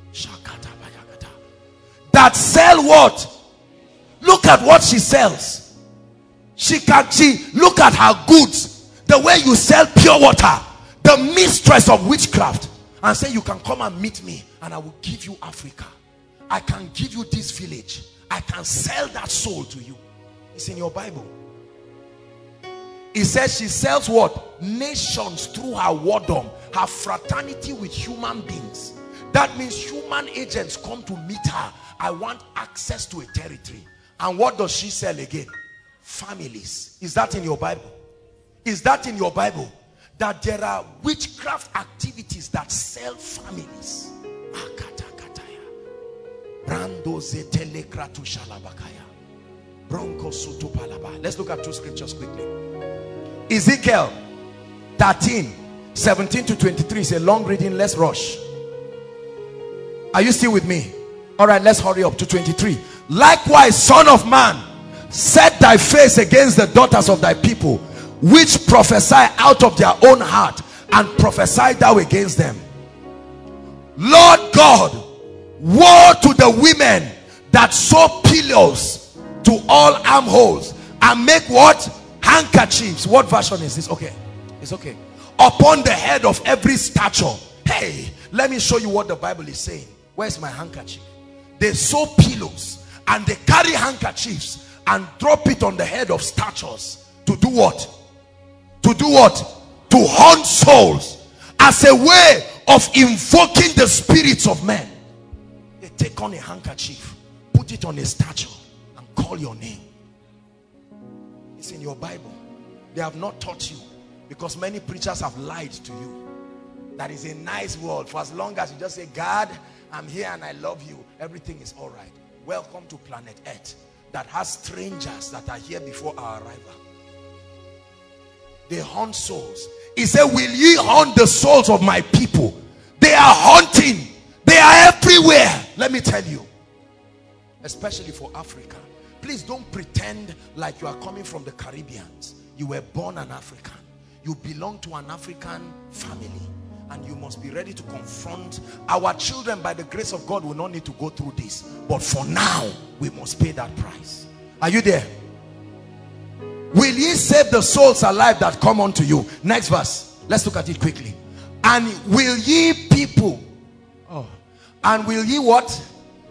that sell what? Look at what she sells. She can she look at her goods, the way you sell pure water. The mistress of witchcraft, and say you can come and meet me and I will give you Africa. I can give you this village. I can sell that soul to you. It's in your Bible. It says she sells what? Nations through her whoredom, her fraternity with human beings. That means human agents come to meet her. I want access to a territory. And what does she sell again? Families. Is that in your Bible? Is that in your Bible? That there are witchcraft activities that sell families. Let's look at two scriptures quickly. Ezekiel thirteen seventeen to twenty-three is a long reading. Let's rush. Are you still with me? All right, let's hurry up to twenty-three. Likewise, son of man, set thy face against the daughters of thy people, which prophesy out of their own heart, and prophesy thou against them. Lord God, woe to the women that sew pillows to all armholes and make what? Handkerchiefs. What version is this? Okay, it's okay. Upon the head of every stature. Hey, let me show you what the Bible is saying. Where's my handkerchief? They sew pillows and they carry handkerchiefs and drop it on the head of statues. To do what? To do what? To haunt souls, as a way of invoking the spirits of men. take on a handkerchief, put it on a statue, and call your name. It's in your Bible. They have not taught you, because many preachers have lied to you. That is a nice world. For as long as you just say, God, I'm here and I love you, everything is all right. Welcome to planet Earth that has strangers that are here before our arrival. They hunt souls. He said, will ye hunt the souls of my people? They are hunting. They are everywhere. Let me tell you, especially for Africa. Please don't pretend like you are coming from the Caribbeans. You were born an African. You belong to an African family, and you must be ready to confront. Our children, by the grace of God, will not need to go through this, but for now we must pay that price. Are you there? Will ye save the souls alive that come unto you? Next verse, let's look at it quickly. And will ye people, oh, and will ye what?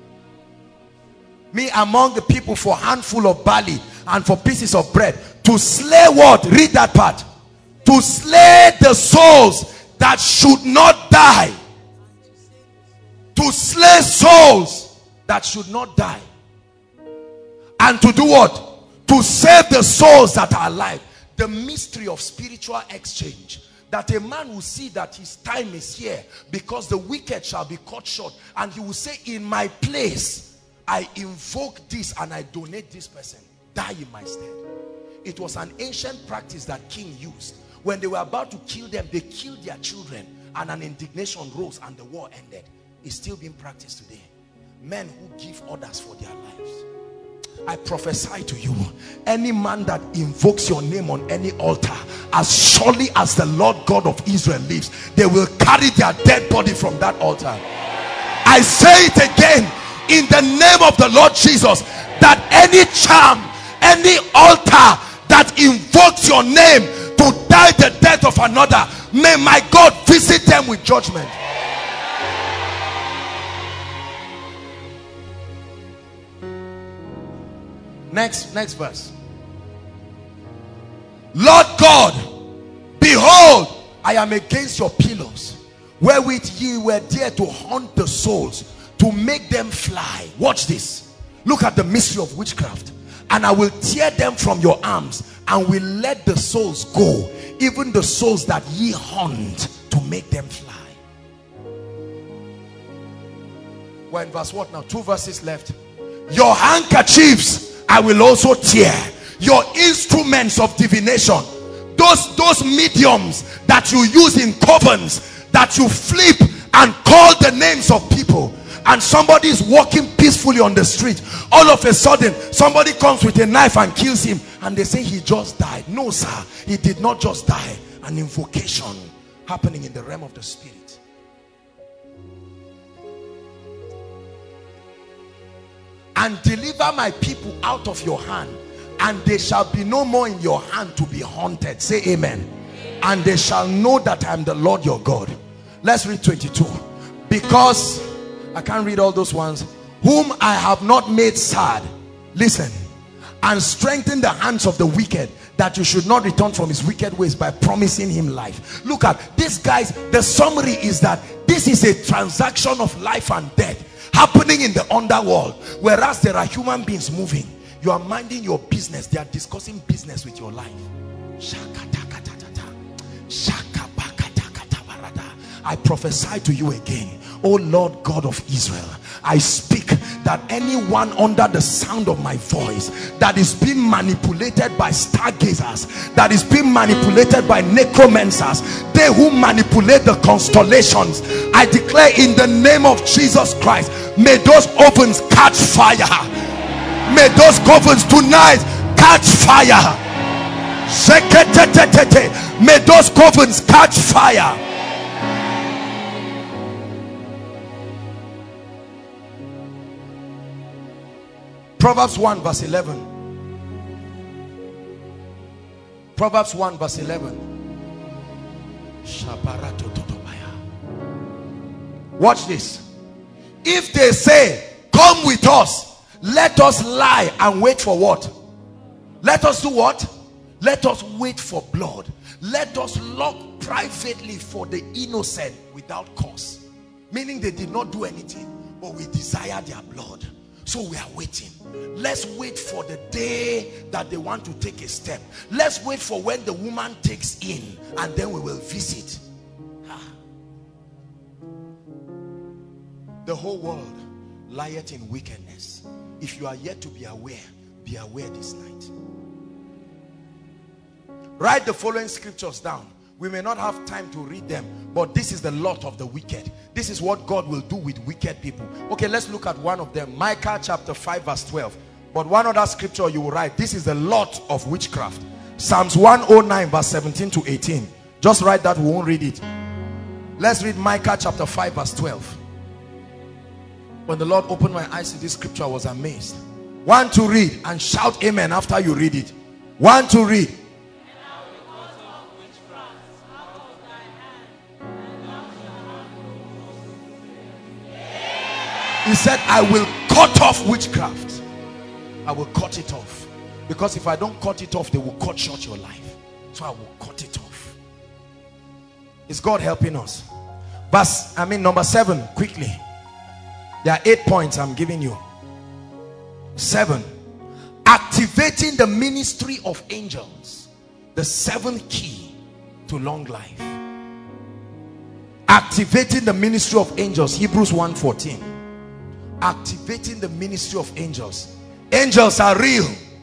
Me among the people for handful of barley and for pieces of bread, to slay what? Read that part. To slay the souls that should not die. To slay souls that should not die. And to do what? To save the souls that are alive. The mystery of spiritual exchange. That a man will see that his time is here, because the wicked shall be cut short, and he will say, in my place I invoke this and I donate this person. Die in my stead. It was an ancient practice that king used. When they were about to kill them, they killed their children, and an indignation rose and the war ended. It's still being practiced today. Men who give orders for their lives. I prophesy to you, any man that invokes your name on any altar, as surely as the Lord God of Israel lives, they will carry their dead body from that altar. I say it again, in the name of the Lord Jesus, that any charm, any altar that invokes your name to die the death of another, may my God visit them with judgment. Next, next verse. Lord God, behold, I am against your pillars, wherewith ye were there to hunt the souls, to make them fly. Watch this. Look at the mystery of witchcraft. And I will tear them from your arms, and will let the souls go, even the souls that ye hunt, to make them fly. We're in verse what now? Two verses left. Your handkerchiefs I will also tear. Your instruments of divination, those those mediums that you use in covens, that you flip and call the names of people, and somebody is walking peacefully on the street, all of a sudden somebody comes with a knife and kills him, and they say he just died. No sir, he did not just die. An invocation happening in the realm of the spirit. And deliver my people out of your hand, and they shall be no more in your hand to be haunted. Say amen. And they shall know that I am the Lord your God. Let's read twenty-two. Because I can't read all those ones. Whom I have not made sad, listen, and strengthen the hands of the wicked, that you should not return from his wicked ways, by promising him life. Look at this, guys. The summary is that this is a transaction of life and death happening in the underworld, whereas there are human beings moving. You are minding your business, they are discussing business with your life. I prophesy to you again, O Lord God of Israel, I speak that anyone under the sound of my voice that is being manipulated by stargazers, that is being manipulated by necromancers, they who manipulate the constellations, I declare in the name of Jesus Christ, may those ovens catch fire. May those ovens tonight catch fire. May those ovens catch fire. Proverbs one verse eleven. Proverbs one verse eleven. Watch this. If they say, come with us, let us lie and wait for what? Let us do what? Let us wait for blood. Let us lock privately for the innocent without cause. Meaning they did not do anything. but we desire their blood. So we are waiting. Let's wait for the day that they want to take a step. Let's wait for when the woman takes in, and then we will visit. Ah. The whole world lieth in wickedness. If you are yet to be aware, be aware this night. Write the following scriptures down. We may not have time to read them, but this is the lot of the wicked. This is what God will do with wicked people. Okay, let's look at one of them. Micah chapter five verse twelve. But one other scripture you will write. This is the lot of witchcraft. Psalms one oh nine verse seventeen to eighteen. Just write that, we won't read it. Let's read Micah chapter five verse twelve. When the Lord opened my eyes to this scripture, I was amazed. One to read and shout amen after you read it. One to read. He said, I will cut off witchcraft. I will cut it off. Because if I don't cut it off, they will cut short your life. So I will cut it off. Is God helping us? Verse, I mean number seven, quickly. There are eight points I'm giving you. Seven. Activating the ministry of angels. The seventh key to long life. Activating the ministry of angels. Hebrews one fourteen. Activating the ministry of angels. Angels are real.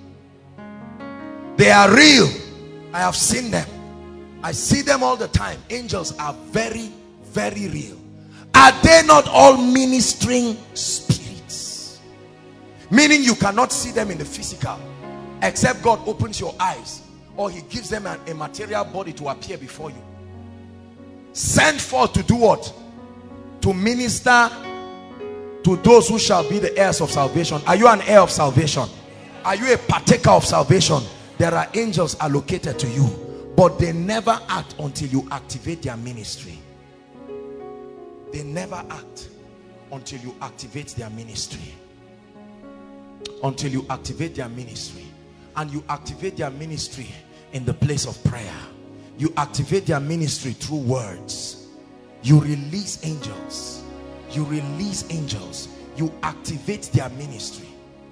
They are real. I have seen them. I see them all the time. Angels are very, very real. Are they not all ministering spirits? Meaning you cannot see them in the physical, except God opens your eyes, or he gives them an, a material body to appear before you. Sent forth to do what? To minister to those who shall be the heirs of salvation. Are you an heir of salvation? Are you a partaker of salvation? There are angels allocated to you, but they never act until you activate their ministry. They never act until you activate their ministry. Until you activate their ministry. And you activate their ministry in the place of prayer. You activate their ministry through words. You release angels. You release angels. You activate their ministry.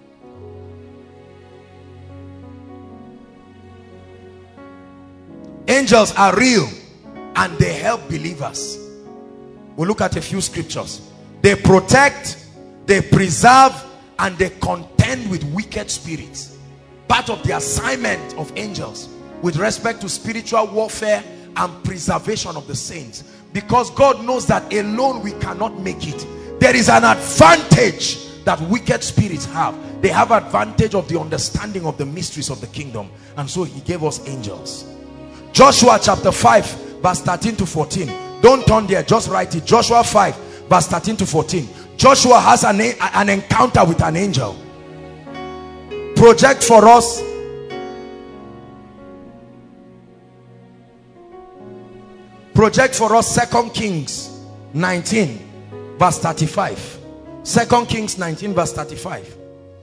Angels are real and they help believers. We'll look at a few scriptures. They protect, they preserve, and they contend with wicked spirits. Part of the assignment of angels with respect to spiritual warfare and preservation of the saints. Because God knows that alone we cannot make it. There is an advantage that wicked spirits have. They have advantage of the understanding of the mysteries of the kingdom. And so he gave us angels. Joshua chapter five verse thirteen to fourteen. Don't turn there, just write it. Joshua five verse thirteen to fourteen. Joshua has an, an encounter with an angel. Project for us. Project for us Second Kings nineteen verse thirty-five. Second Kings nineteen verse thirty-five.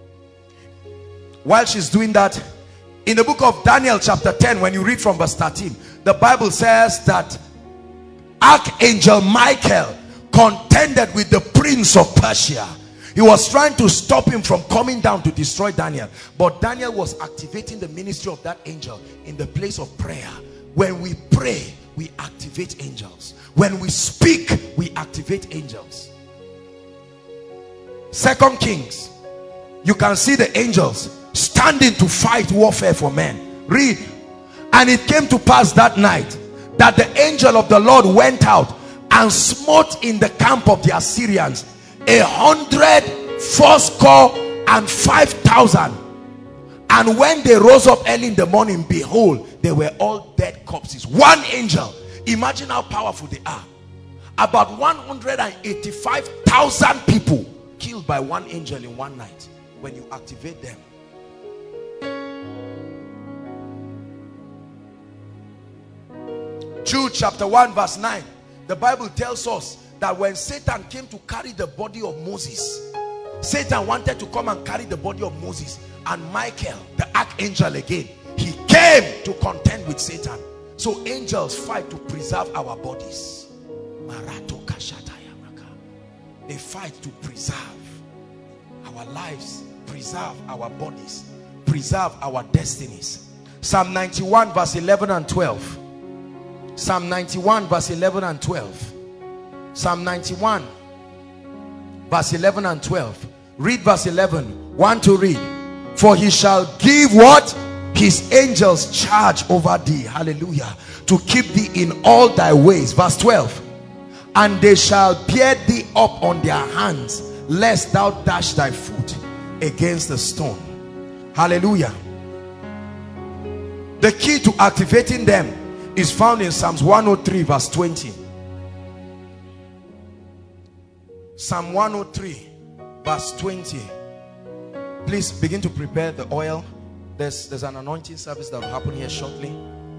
While she's doing that, in the book of Daniel chapter ten, when you read from verse thirteen, the Bible says that Archangel Michael contended with the prince of Persia. He was trying to stop him from coming down to destroy Daniel. But Daniel was activating the ministry of that angel in the place of prayer. When we pray, we activate angels. When we speak, we activate angels. Second Kings, you can see the angels standing to fight warfare for men. Read. And it came to pass that night that the angel of the Lord went out and smote in the camp of the Assyrians a hundred fourscore and five thousand. And when they rose up early in the morning, behold, they were all dead corpses. One angel. Imagine how powerful they are. About one hundred eighty-five thousand people killed by one angel in one night. When you activate them. Jude chapter one verse nine. The Bible tells us that when Satan came to carry the body of Moses, Satan wanted to come and carry the body of Moses, and Michael, the archangel again, he came to contend with Satan. So angels fight to preserve our bodies. they fight to preserve our lives, preserve our bodies, preserve our destinies. Psalm ninety-one verse eleven and twelve. Psalm ninety-one verse eleven and twelve. Psalm ninety-one verse eleven and twelve. Read verse eleven. One to read. For he shall give what? His angels charge over thee. Hallelujah. To keep thee in all thy ways. Verse twelve. And they shall bear thee up on their hands, lest thou dash thy foot against the stone. Hallelujah. The key to activating them is found in Psalms one oh three verse twenty. Psalm one oh three verse twenty. Please begin to prepare the oil. There's, there's an anointing service that will happen here shortly.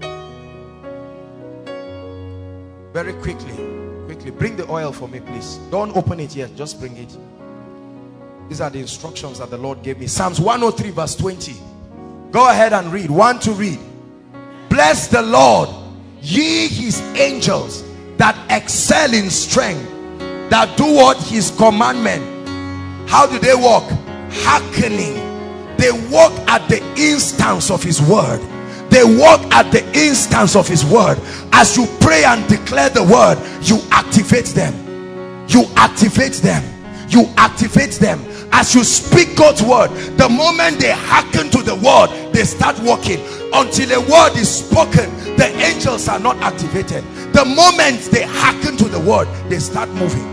Very quickly, quickly, bring the oil for me, please. Don't open it yet, just bring it. These are the instructions that the Lord gave me. Psalms one oh three verse twenty. Go ahead and read. One to read. Bless the Lord, ye his angels that excel in strength, that do what? His commandment. How do they walk? Hearkening. They walk at the instance of his word. They walk at the instance of his word. As you pray and declare the word, you activate them. You activate them. You activate them. As you speak God's word, the moment they hearken to the word, they start walking. Until a word is spoken, the angels are not activated. The moment they hearken to the word, they start moving.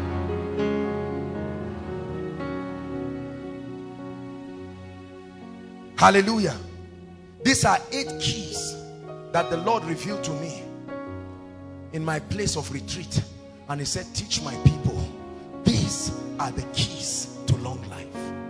Hallelujah. These are eight keys that the Lord revealed to me in my place of retreat. And he said, teach my people. These are the keys to long life.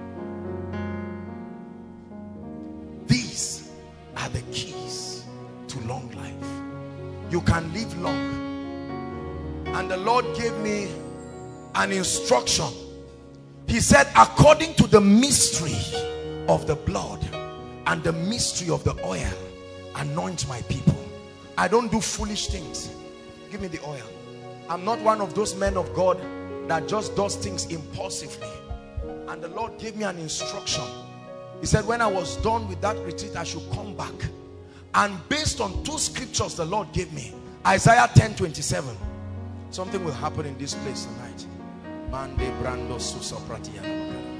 These are the keys to long life. You can live long. And the Lord gave me an instruction. He said, according to the mystery of the blood and the mystery of the oil, anoint my people. I don't do foolish things. Give me the oil. I'm not one of those men of God that just does things impulsively. And the Lord gave me an instruction. He said when I was done with that retreat, I should come back. And based on two scriptures the Lord gave me, Isaiah ten twenty-seven, something will happen in this place tonight. Mande brando susopratia.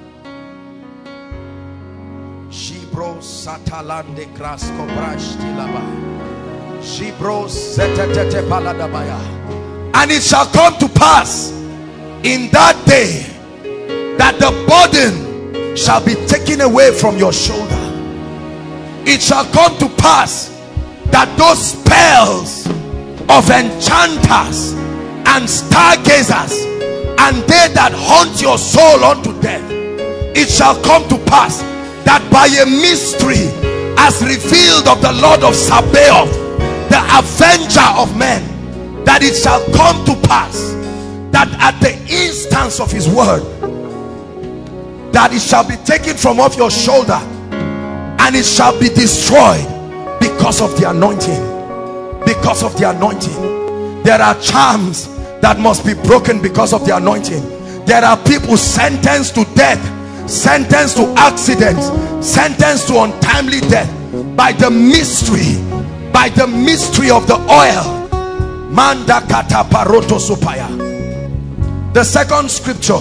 Shibro satalande krasko brashtilaba. Shibro setetete paladabaya. And it shall come to pass in that day that the burden shall be taken away from your shoulder. It shall come to pass that those spells of enchanters and stargazers and they that haunt your soul unto death, it shall come to pass that by a mystery as revealed of the Lord of Sabaoth, the avenger of men, that it shall come to pass that at the instance of his word, that it shall be taken from off your shoulder and it shall be destroyed because of the anointing. Because of the anointing. There are charms that must be broken because of the anointing. There are people sentenced to death, sentenced to accidents, sentenced to untimely death by the mystery, by the mystery of the oil. Manda kata paroto supaya. The second scripture,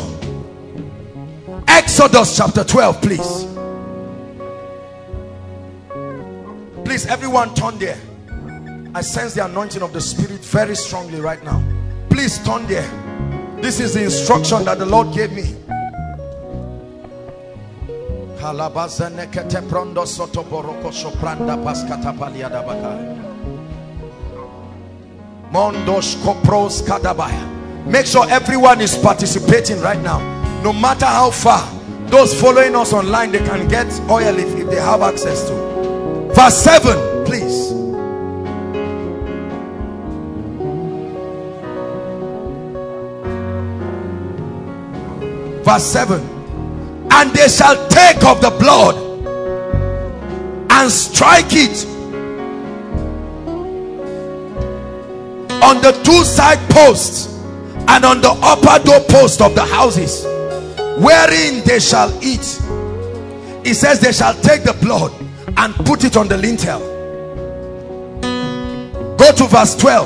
Exodus chapter twelve, please. Please, everyone turn there. I sense the anointing of the Spirit very strongly right now. Please turn there. This is the instruction that the Lord gave me. Make sure everyone is participating right now, no matter how far. Those following us online, they can get oil if, if they have access to. Verse seven, please. Verse seven. And they shall take of the blood and strike it on the two side posts and on the upper doorpost of the houses wherein they shall eat. It says they shall take the blood and put it on the lintel. Go to verse twelve.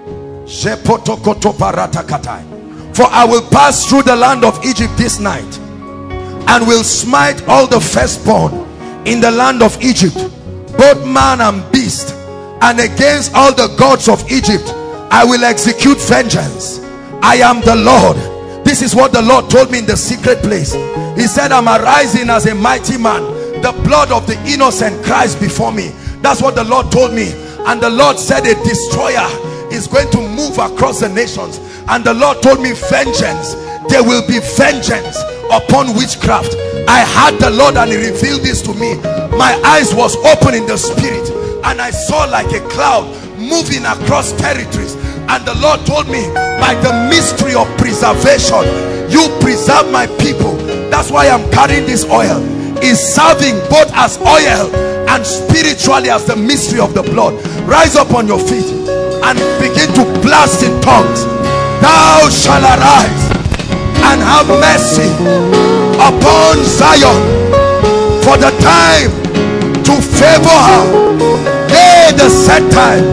For I will pass through the land of Egypt this night, and will smite all the firstborn in the land of Egypt, both man and beast, and against all the gods of Egypt I will execute vengeance. I am the Lord. This is what the Lord told me in the secret place. He said, I'm arising as a mighty man. The blood of the innocent cries before me. That's what the Lord told me. And the Lord said a destroyer is going to move across the nations. And the Lord told me vengeance. There will be vengeance upon witchcraft. I heard the Lord and he revealed this to me. My eyes was open in the spirit, and I saw like a cloud moving across territories. And the Lord told me, by the mystery of preservation, you preserve my people. That's why I'm carrying this oil. Is serving both as oil and spiritually as the mystery of the blood. Rise up on your feet and begin to blast in tongues. Thou shalt arise and have mercy upon Zion, for the time to favor her, yea, the set time.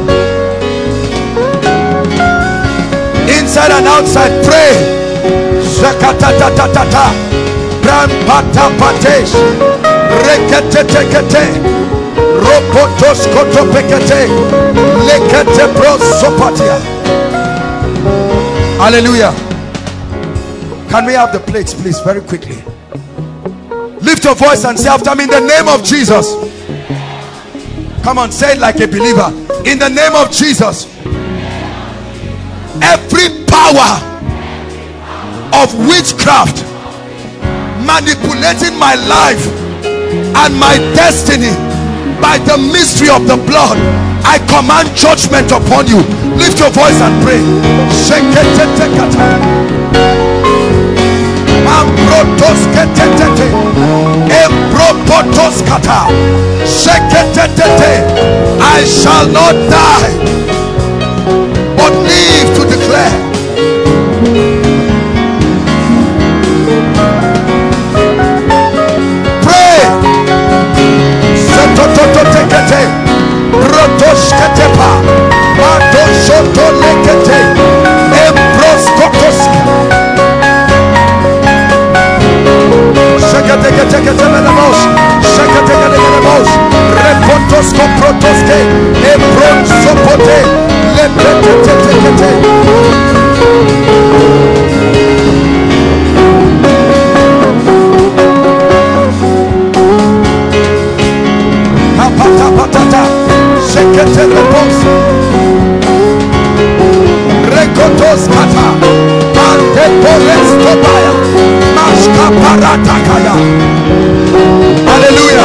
Inside and outside, pray. Zakatatatata, Brampatapatesh, Reketetekete, Ropotos Kotopekete, Lekete Prosopatia. Hallelujah. Can we have the plates, please, very quickly? Lift your voice and say after me, in the name of Jesus. Come on, say it like a believer. In the name of Jesus. Every power of witchcraft manipulating my life and my destiny by the mystery of the blood, I command judgment upon you. Lift your voice and pray. I shall not die, but live to declare. Pray. Hallelujah.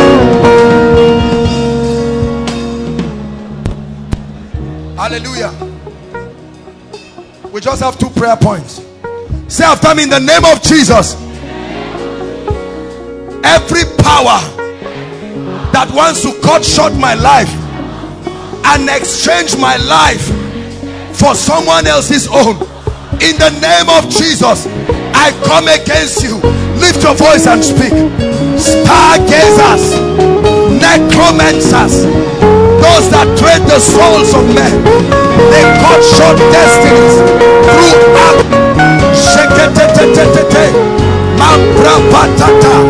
Hallelujah. We just have two prayer points. Say after me, in the name of Jesus. Every power that wants to cut short my life and exchange my life for someone else's own, in the name of Jesus, I come against you. Lift your voice and speak. Stargazers, necromancers, those that trade the souls of men, they cut short destinies through act. Sheketetetetete, mambrapatata.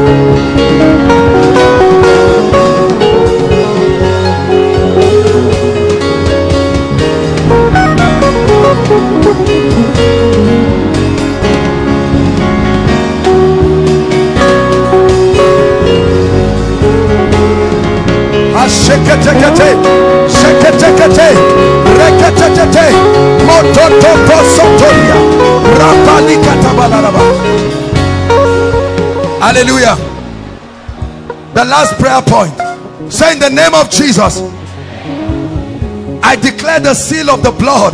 Sheketekete, sheketekete, reketekete, mototopo sotoria, rapalikatabalaraba. Hallelujah. The last prayer point. Say, in the name of Jesus, I declare the seal of the blood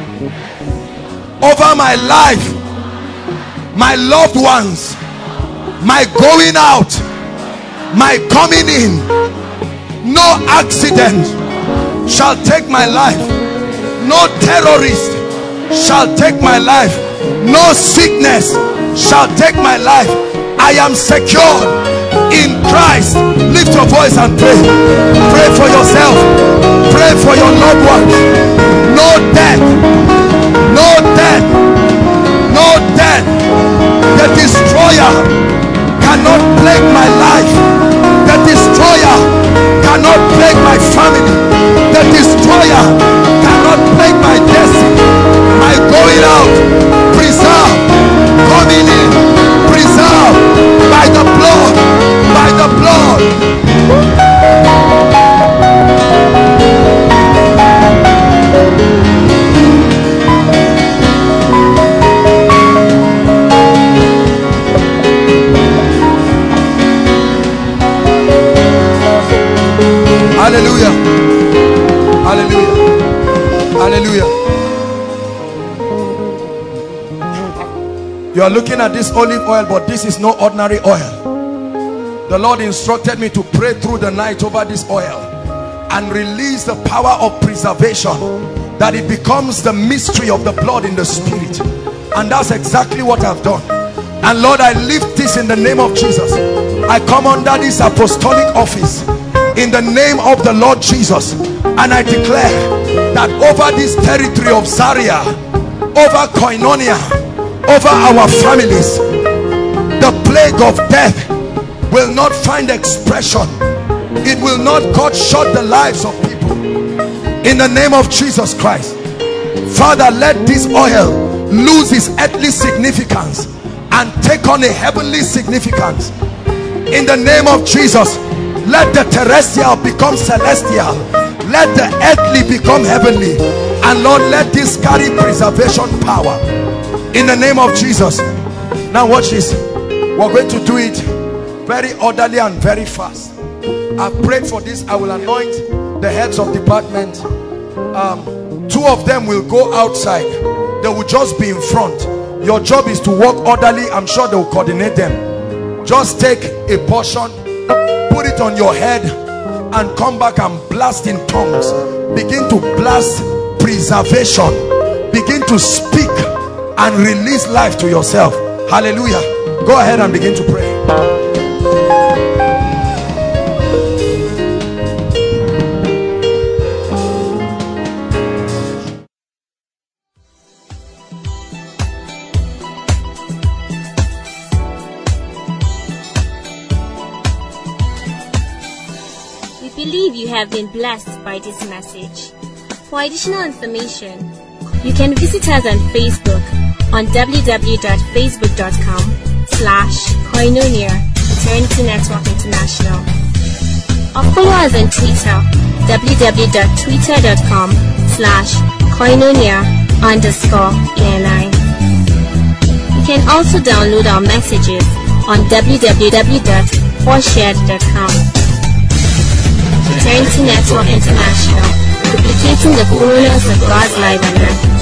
over my life, my loved ones, my going out, my coming in. No accident shall take my life. No terrorist shall take my life. No sickness shall take my life. I am secured in Christ. Lift your voice and pray. Pray for yourself. Pray for your loved ones. No death. No death. No death. The destroyer cannot plague my life. The destroyer cannot plague my family. The destroyer cannot plague my destiny. My going out, preserve. Coming in, preserve. By the blood, by the blood. Hallelujah. Hallelujah. Hallelujah. You are looking at this olive oil, but this is no ordinary oil. The Lord instructed me to pray through the night over this oil and release the power of preservation, that it becomes the mystery of the blood in the spirit. And that's exactly what I've done. And Lord, I lift this in the name of Jesus. I come under this apostolic office in the name of the Lord Jesus, and I declare that over this territory of Zaria, over Koinonia, over our families, the plague of death will not find expression. It will not cut short the lives of people in the name of Jesus Christ. Father, let this oil lose its earthly significance and take on a heavenly significance in the name of Jesus. Let the terrestrial become celestial, let the earthly become heavenly, and Lord, let this carry preservation power in the name of Jesus. Now watch this. We're going to do it very orderly and very fast. I've prayed for this. I will anoint the heads of department. Um, two of them will go outside. They will just be in front. Your job is to work orderly. I'm sure they will coordinate them. Just take a portion, put it on your head, and come back and blast in tongues. Begin to blast preservation. Begin to speak and release life to yourself. Hallelujah. Go ahead and begin to pray. We believe you have been blessed by this message. For additional information, you can visit us on Facebook on w w w dot facebook dot com slash Koinonia Eternity Network International, or follow us on Twitter w w w dot twitter dot com slash Koinonia underscore E N I. You can also download our messages on w w w dot foreshared dot com. Eternity Network International, duplicating the fullness of God's life on earth.